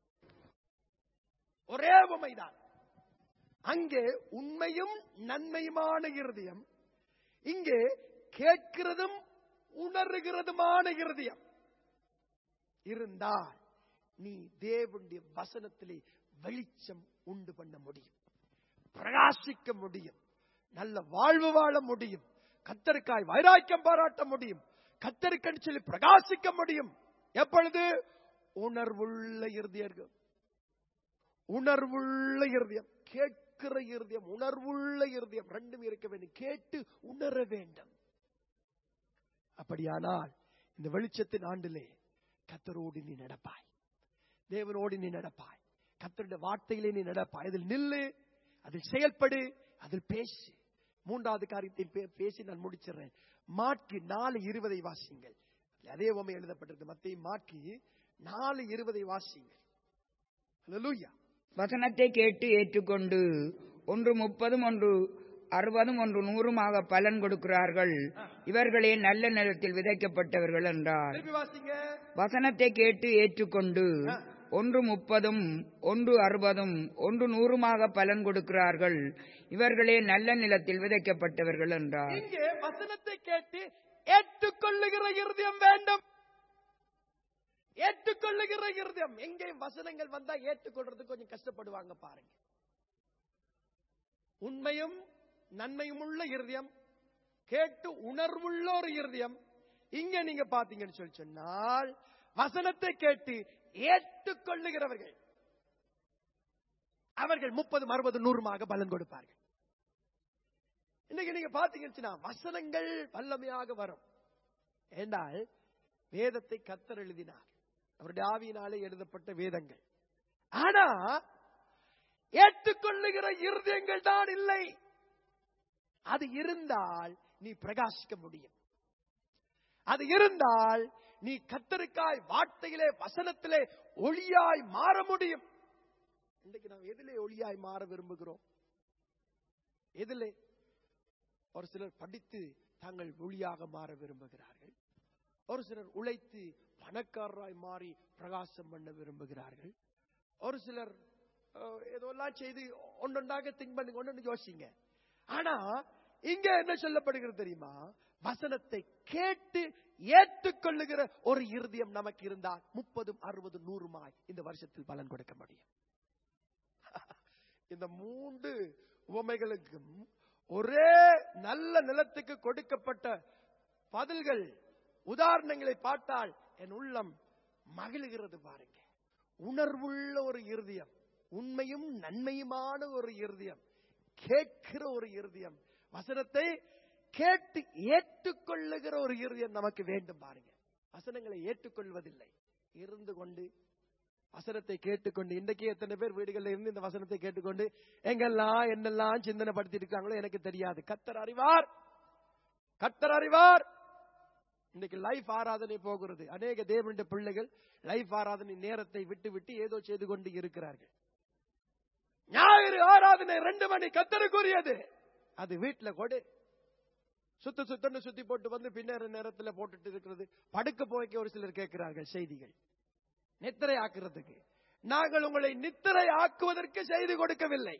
ஒரே உண்மைதான். அங்கே உண்மையும் நன்மையுமான இருதயம், இங்கே கேட்கிறதும் உணர்கிறதுமான இருதயம் இருந்தால் நீ தேவனுடைய வசனத்திலே வெளிச்சம் உண்டு பண்ண முடியும், பிரகாசிக்க முடியும், நல்ல வாழ்வு வாழ முடியும், கர்த்தருக்காய் வைராக்கியம் பாராட்ட முடியும், கர்த்தருக்கென்று சொல்லி பிரகாசிக்க முடியும். எப்பொழுது? உணர்வுள்ள இருதயம். உணர்வுள்ள இருதயம், கேட்கிற இருதயம், உணர்வுள்ள இருதயம் ரெண்டும் இருக்க வேண்டும். கேட்டு உணர வேண்டும். அப்படியானால் இந்த வெளிச்சத்தின் ஆண்டிலே கர்த்தரோடு நீ நடப்பாய், தேவனோடு நீ நடப்பாய், கர்த்தருடைய வார்த்தையிலே நீ நடப்பாய். அதில் நில்லு, அதில் செயல்படு, அதில் பேசு. மூன்றாவது காரியத்தை பேசி நான் முடிச்சிடறேன். மாற்கு 4:20 வாசிங்கள். அதே உவமை எழுதப்பட்டிருக்கு. மத்தேயு மாற்கு 4:20 வாசிங்கள். அல்லேலூயா. வசனத்தை கேட்டு ஏற்றுக்கொண்டு 1 30 1 60 1 100 பலன் கொடுக்கிறார்கள். இவர்களே நல்ல நிலத்தில் விதைக்கப்பட்டவர்கள் என்றார். வசனத்தை கேட்டு ஏற்றுக்கொண்டு 1 30 1 60 1 100 பலன் கொடுக்கிறார்கள். இவர்களே நல்ல நிலத்தில் விதைக்கப்பட்டவர்கள் என்றார். இங்கே வசனத்தை கேட்டு ஏற்றுக்கொள்ளுகிற இருதயம் வேண்டும். ஏற்றுக்கொள்ளுகிற இருதயம். எங்கேயும் வசனங்கள் வந்தா ஏற்றுக்கொள்றதுக்கு கொஞ்சம் கஷ்டப்படுவாங்க பாருங்க. உண்மையும் நன்மையும் உள்ள இருதயம், கேட்டு உணர்வுள்ள ஒரு இருதயம். இங்க நீங்க பாத்தீங்கன்னு சொல்லி சொன்னால் வசனத்தை கேட்டு ஏற்றுக்கொள்ளுகிறவர்கள் அவர்கள் 30, 60, 100 பலன் கொடுப்பார்கள். இன்னைக்கு நீங்க பாத்தீங்கன்னா வசனங்கள் வல்லமையாக வரும் என்றால் வேதத்தை கர்த்தர் எழுதினார், அவருடைய ஆவியினாலே எழுதப்பட்ட வேதங்கள். ஆனா ஏற்றுக்கொள்ளுகிற இருதயங்கள் தான் இல்லை. அது இருந்தால் நீ பிரகாசிக்க முடியும். அது இருந்தால் நீ கர்த்தருக்காய் வார்த்தையிலே வசனத்திலே ஒளியாய் மாற முடியும். இன்றைக்கு நாம் எதிலே ஒளியாய் மாற விரும்புகிறோம்? எதிலே? ஒரு சிலர் படித்து தாங்கள் ஒளியாக மாற விரும்புகிறார்கள். ஒரு சிலர் உழைத்து பணக்காரராய் மாறி பிரகாசம் பண்ண விரும்புகிறார்கள். ஒரு சிலர் ஏதோலாம் செய்து ஒன்றொன்றாக திங்க் பண்ணி ஒன்று யோசிங்க. ஆனா இங்க என்ன சொல்லப்படுகிறது தெரியுமா? வசனத்தை கேட்டு ஏற்றுக்கொள்ளுகிற ஒரு இருதயம் நமக்கு இருந்தால் 30, 60, 100 இந்த வருஷத்தில் பலன் கொடுக்க முடியும். இந்த 3 உவமைகளுக்கும் ஒரே நல்ல நிலத்துக்கு கொடுக்கப்பட்ட பதில்கள், உதாரணங்களை பார்த்தால் என் உள்ளம் மகிழ்கிறது பாருங்க. உணர்வுள்ள ஒரு இருதயம், உண்மையும் நன்மையுமான ஒரு இருதயம், கேட்கிற ஒரு இருதயம், வசனத்தை கேட்டு ஏற்றுக்கொள்ளுகிற ஒரு இருதயம் நமக்கு வேண்டும் பாருங்க. வசனங்களை ஏற்றுக்கொள்வதில்லை, இருந்து கொண்டு வசனத்தை கேட்டுக்கொண்டு. இன்றைக்கு எத்தனை பேர் வீடுகளில் இருந்து இந்த வசனத்தை கேட்டுக்கொண்டு எங்கெல்லாம் என்னெல்லாம் சிந்தனை படுத்தி இருக்காங்களோ எனக்கு தெரியாது. கர்த்தர் அறிவார், கர்த்தர் அறிவார். இன்னைக்கு லைஃப் ஆராதனை போகிறது. அநேக தேவனுடைய பிள்ளைகள் லைஃப் ஆராதனை நேரத்தை விட்டு விட்டு ஏதோ செய்து கொண்டு இருக்கிறார்கள். ஞாயிறு ஆராதனை 2 மணி கர்த்தருக்குரியது. அது வீட்டுல கொடு, சுத்தன்னு சுத்தி போட்டு வந்து பின்னர் நேரத்தில் போட்டுட்டு இருக்கிறது. படுக்க போய்க்க ஒரு சிலர் கேட்கிறார்கள் செய்திகள், நித்திரை ஆக்குறதுக்கு. நாங்கள் உங்களை நித்திரை ஆக்குவதற்கு செய்து கொடுக்கவில்லை.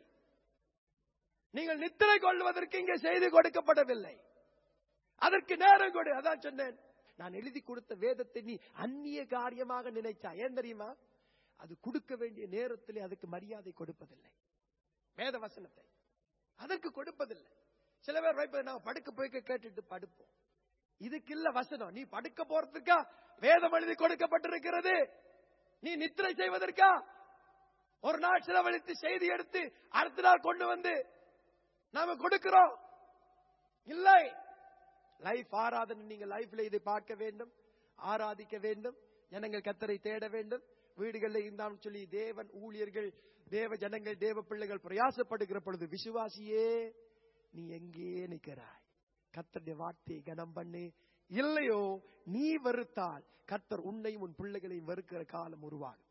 நீங்கள் நித்திரை கொள்வதற்கு இங்கே செய்து கொடுக்கப்படவில்லை. அதற்கு நேரம் கொடு. அதான் சொன்னேன், நான் எழுதி கொடுத்த வேதத்தை நீ அந்நிய காரியமாக நினைச்சா ஏன் தெரியுமா? அது கொடுக்க வேண்டிய நேரத்திலே அதுக்கு மரியாதை கொடுப்பதில்லை. வேத வசனத்தை அதற்கு கொடுப்பதில்லை. சில பேர் வைப்ப நான் படுக்க போய் கேட்டுட்டு படுப்போம். இதுக்கு இல்ல வசனம். நீ படுக்க போறதுக்கா வேதம் எழுதி கொடுக்கப்பட்டிருக்கிறது. நீ நித்திரை செய்வதற்கா? ஒரு நாள் செலவழித்து செய்தி எடுத்து அடுத்த நாள் கொண்டு வந்து நாம கொடுக்கிறோம். இல்லை. லைஃப் ஆராதனை நீங்க லைஃப்ல இதை பார்க்க வேண்டும், ஆராதிக்க வேண்டும், ஜனங்கள் கர்த்தரை தேட வேண்டும். வீடுகளில் இருந்தாலும் சொல்லி தேவன் ஊழியர்கள், தேவ ஜனங்கள், தேவ பிள்ளைகள் பிரயாசப்படுகிற பொழுது, விசுவாசியே நீ எங்கே நிற்கிறாய்? கர்த்தருடைய வார்த்தையை கனம் பண்ணு. இல்லையோ நீ வெறுத்தால் கர்த்தர் உன்னையும் உன் பிள்ளைகளையும் வெறுக்கிற காலம் உருவாகும்.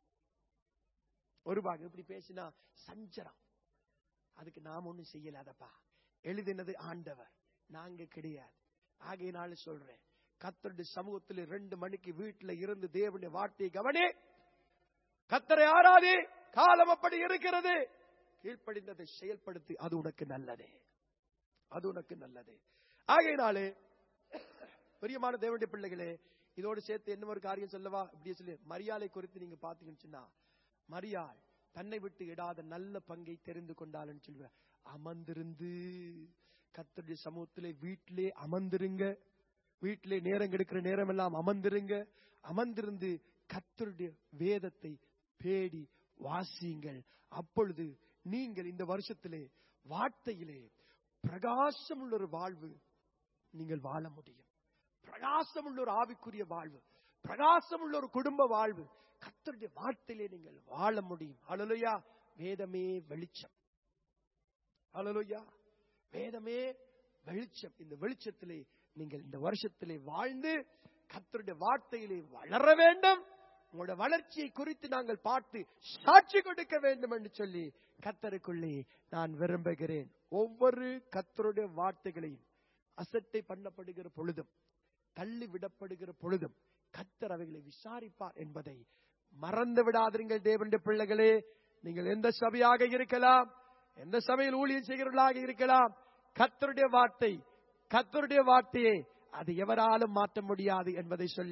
இப்படி பேசினா சஞ்சரம். அதுக்கு நாம் ஒண்ணும் செய்யலாதப்பா. எழுதினது ஆண்டவர், நாங்க கிடையாது. ஆகையினால சொல்றேன், கர்த்தருடைய சமூகத்தில் 2 மணிக்கு வீட்டுல இருந்து தேவனுடைய வார்த்தையை கவனி, கர்த்தரை ஆராதி. காலம் அப்படி இருக்கிறது. கீழ்ப்படிந்ததை செயல்படுத்தி. அது உனக்கு நல்லதே, அது உனக்கு நல்லது. ஆகையினாலே பிரியமான தேவனுடைய பிள்ளைகளே, இதோடு சேர்த்து என்ன ஒரு காரியம் சொல்லவா? இப்படியே சொல்லி மரியாதை குறித்து நீங்க பாத்தீங்கன்னா, மரியாள் தன்னை விட்டு இடாத நல்ல பங்கை தெரிந்து கொண்டாள்னு சொல்லுவேன். அமர்ந்திருந்து கர்த்தருடைய சமூகத்திலே வீட்டிலே அமர்ந்திருங்க. வீட்டிலே நேரம் எடுக்கிற நேரம் எல்லாம் அமர்ந்திருங்க. அமர்ந்திருந்து கர்த்தருடைய வேதத்தை தேடி வாசியுங்கள். அப்பொழுது நீங்கள் இந்த வருஷத்திலே வார்த்தையிலே பிரகாசம் உள்ள ஒரு வாழ்வு நீங்கள் வாழ முடியும். பிரகாசம் உள்ள ஒரு ஆவிக்குரிய வாழ்வு, பிரகாசம் உள்ள ஒரு குடும்ப வாழ்வு கர்த்தருடைய வார்த்தையிலே நீங்கள் வாழ முடியும். ஹல்லேலூயா. வேதமே வெளிச்சம். ஹல்லேலூயா. வேதமே வெளிச்சம். இந்த வெளிச்சத்திலே நீங்கள் இந்த வருஷத்திலே வாழ்ந்து கர்த்தருடைய வார்த்தையிலே வளர வேண்டும். உங்களோட வளர்ச்சியை குறித்து நாங்கள் பார்த்து சாட்சி கொடுக்க வேண்டும் என்று சொல்லி கர்த்தருக்குள்ளே நான் விரும்புகிறேன். ஒவ்வொரு கர்த்தருடைய வார்த்தைகளையும் அசட்டை பண்ணப்படுகிற பொழுதும், தள்ளி விடப்படுகிற பொழுதும் கர்த்தர் அவைகளை விசாரிப்பார் என்பதை மறந்து விடாதீர்கள். தேவனுடைய பிள்ளைகளே, நீங்கள் எந்த சபையாக இருக்கலாம், எந்த சபையில் ஊழியம் செய்கிறவர்களாக இருக்கலாம், கர்த்தருடைய வார்த்தை, கர்த்தருடைய வார்த்தையை அது எவராலும் மாற்ற முடியாது என்பதை சொல்லி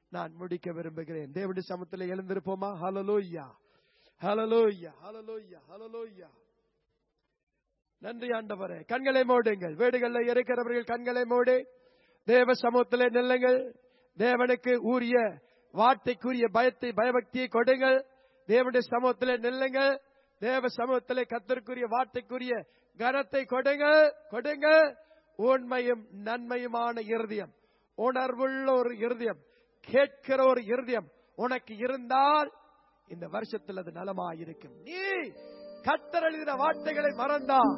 நான் முடிக்க விரும்புகிறேன். தேவனுடைய சமூகத்தில் எழுந்திருப்போமா? ஹல்லேலூயா, ஹல்லேலூயா, ஹல்லேலூயா, ஹல்லேலூயா. நன்றி ஆண்டவரே. கண்களை மூடுங்கள். வீடுகளில் இருக்கிறவர்கள் கண்களை மூடி தேவ சமூகத்திலே நில்லுங்கள். தேவனுக்கு உரிய வார்த்தைக்குரிய பயபக்தியை கொடுங்கள். தேவனுடைய சமூகத்திலே நில்லுங்கள். தேவ சமூகத்திலே கர்த்தருக்குரிய வார்த்தைக்குரிய கனத்தை கொடுங்கள். உண்மையும் நன்மையுமான இருதயம், உணர்வுள்ள ஒரு இருதயம், கேட்கிற ஒரு இருதயம் உனக்கு இருந்தால் இந்த வருஷத்தில் அது நலமாயிருக்கும். நீ கர்த்தர் எழுதின வார்த்தைகளை மறந்தால்,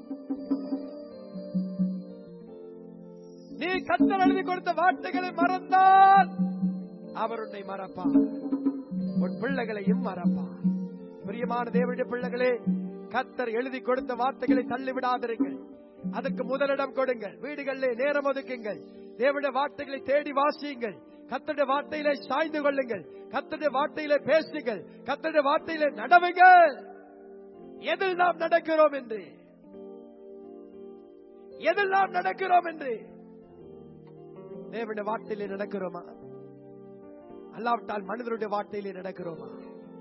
நீ கர்த்தர் எழுதி கொடுத்த வார்த்தைகளை மறந்தால் அவர் உன்னை மறப்பார், உன் பிள்ளைகளையும் மறப்பார். பிரியமான தேவனுடைய பிள்ளைகளே, கர்த்தர் எழுதி கொடுத்த வார்த்தைகளை தள்ளிவிடாதிருங்கள். அதற்கு முதலிடம் கொடுங்கள். வீடுகளிலே நேரம் ஒதுக்குங்கள். தேவனுடைய வார்த்தைகளை தேடி வாசியுங்கள். கர்த்தருடைய வார்த்தையிலே சாய்ந்து கொள்ளுங்கள். கர்த்தருடைய வார்த்தையிலே பேசுங்கள். கர்த்தருடைய வார்த்தையிலே நடவுங்கள். எதில் நாம் நடக்கிறோம் என்று, எதில் நாம் நடக்கிறோம் என்று தேவனுடைய வார்த்தையிலே நடக்கிறோமா? அல்லாவிட்டால் மனிதனுடைய வார்த்தையிலே நடக்கிறோமா?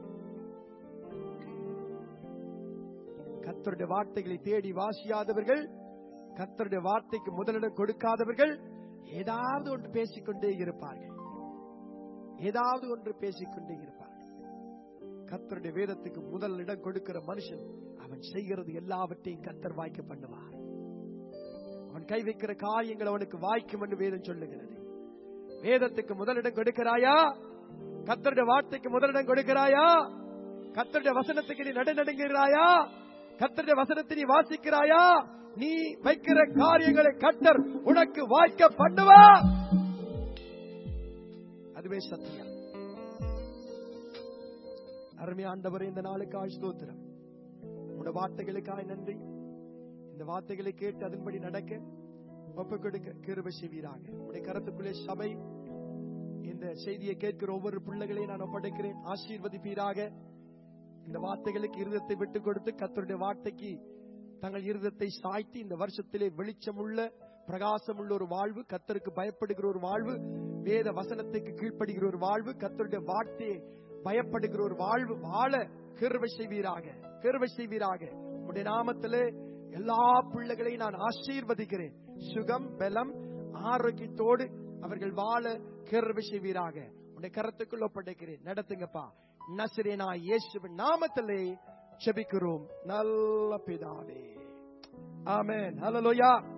கர்த்தருடைய வார்த்தைகளை தேடி வாசியாதவர்கள், கர்த்தருடைய வார்த்தைக்கு முதலிடம் கொடுக்காதவர்கள் ஏதாவது ஒன்று பேசிக்கொண்டே இருப்பார்கள். ஏதாவது ஒன்று பேசிக்கொண்டே இருப்பார்கள். கர்த்தருடைய வேதத்துக்கு முதல் இடம் கொடுக்கிற மனுஷன் அவன் செய்கிறது எல்லாவற்றையும் கர்த்தர் வாய்க்க பண்ணுவார். அவன் கை வைக்கிற காரியங்கள் அவனுக்கு வாய்க்கும் என்று வேதம் சொல்லுகிறது. வேதத்துக்கு முதலிடம் கொடுக்கிறாயா? கர்த்தருடைய வார்த்தைக்கு முதலிடம் கொடுக்கிறாயா? கர்த்தருடைய வசனத்துக்கு நீ நடுநடுங்கிறாயா? கர்த்தருடைய வசனத்தை நீ வாசிக்கிறாயா? நீ வைக்கிற காரியங்களை கர்த்தர் உனக்கு வாய்க்க பண்ணுவார். அதுவே சத்தியம். அருமையான ஆண்டவரே, இந்த நாளுக்காய் ஸ்தோத்திரம். உடைய வார்த்தைகளுக்காய் நன்றி. இந்த வார்த்தைகளை கேட்டு அதன்படி நடக்க ஒப்புக் கொடுக்க கிருபை செய்வீராக. உடைய கரத்துக்குள்ளே சபை இந்த செய்தியை கேட்கிற ஒவ்வொரு பிள்ளைகளையும் நான் ஒப்படைக்கிறேன். ஆசீர்வதிப்பீராக. இந்த வார்த்தைகளுக்கு இருதயத்தை விட்டுக் கொடுத்து கர்த்தருடைய வார்த்தைக்கு தங்கள் இருதயத்தை சாய்த்தி இந்த வருஷத்திலே வெளிச்சமுள்ள பிரகாசமுள்ள ஒரு வாழ்வு, கர்த்தருக்கு பயப்படுகிற ஒரு வாழ்வு, வேத வசனத்துக்கு கீழ்ப்படுகிற ஒரு வாழ்வு, கர்த்தருடைய வார்த்தையை பயப்படுகிற ஒரு வாழ்வு வாழ கிருபை செய்வீராக. கிருபை செய்வீராக. உடைய நாமத்திலே எல்லா பிள்ளைகளையும் நான் ஆசீர்வதிக்கிறேன். சுகம், பலம், ஆரோக்கியத்தோடு அவர்கள் வாழ கிருபை செய்வீராக. உடைய கரத்துக்குள்ள ஒப்படைக்கிறேன். நடத்துங்கப்பா. நசரேனாகிய இயேசுவின் நாமத்திலே ஜெபிக்கிறோம் நல்ல பிதாவே. ஆமென். ஹல்லேலூயா.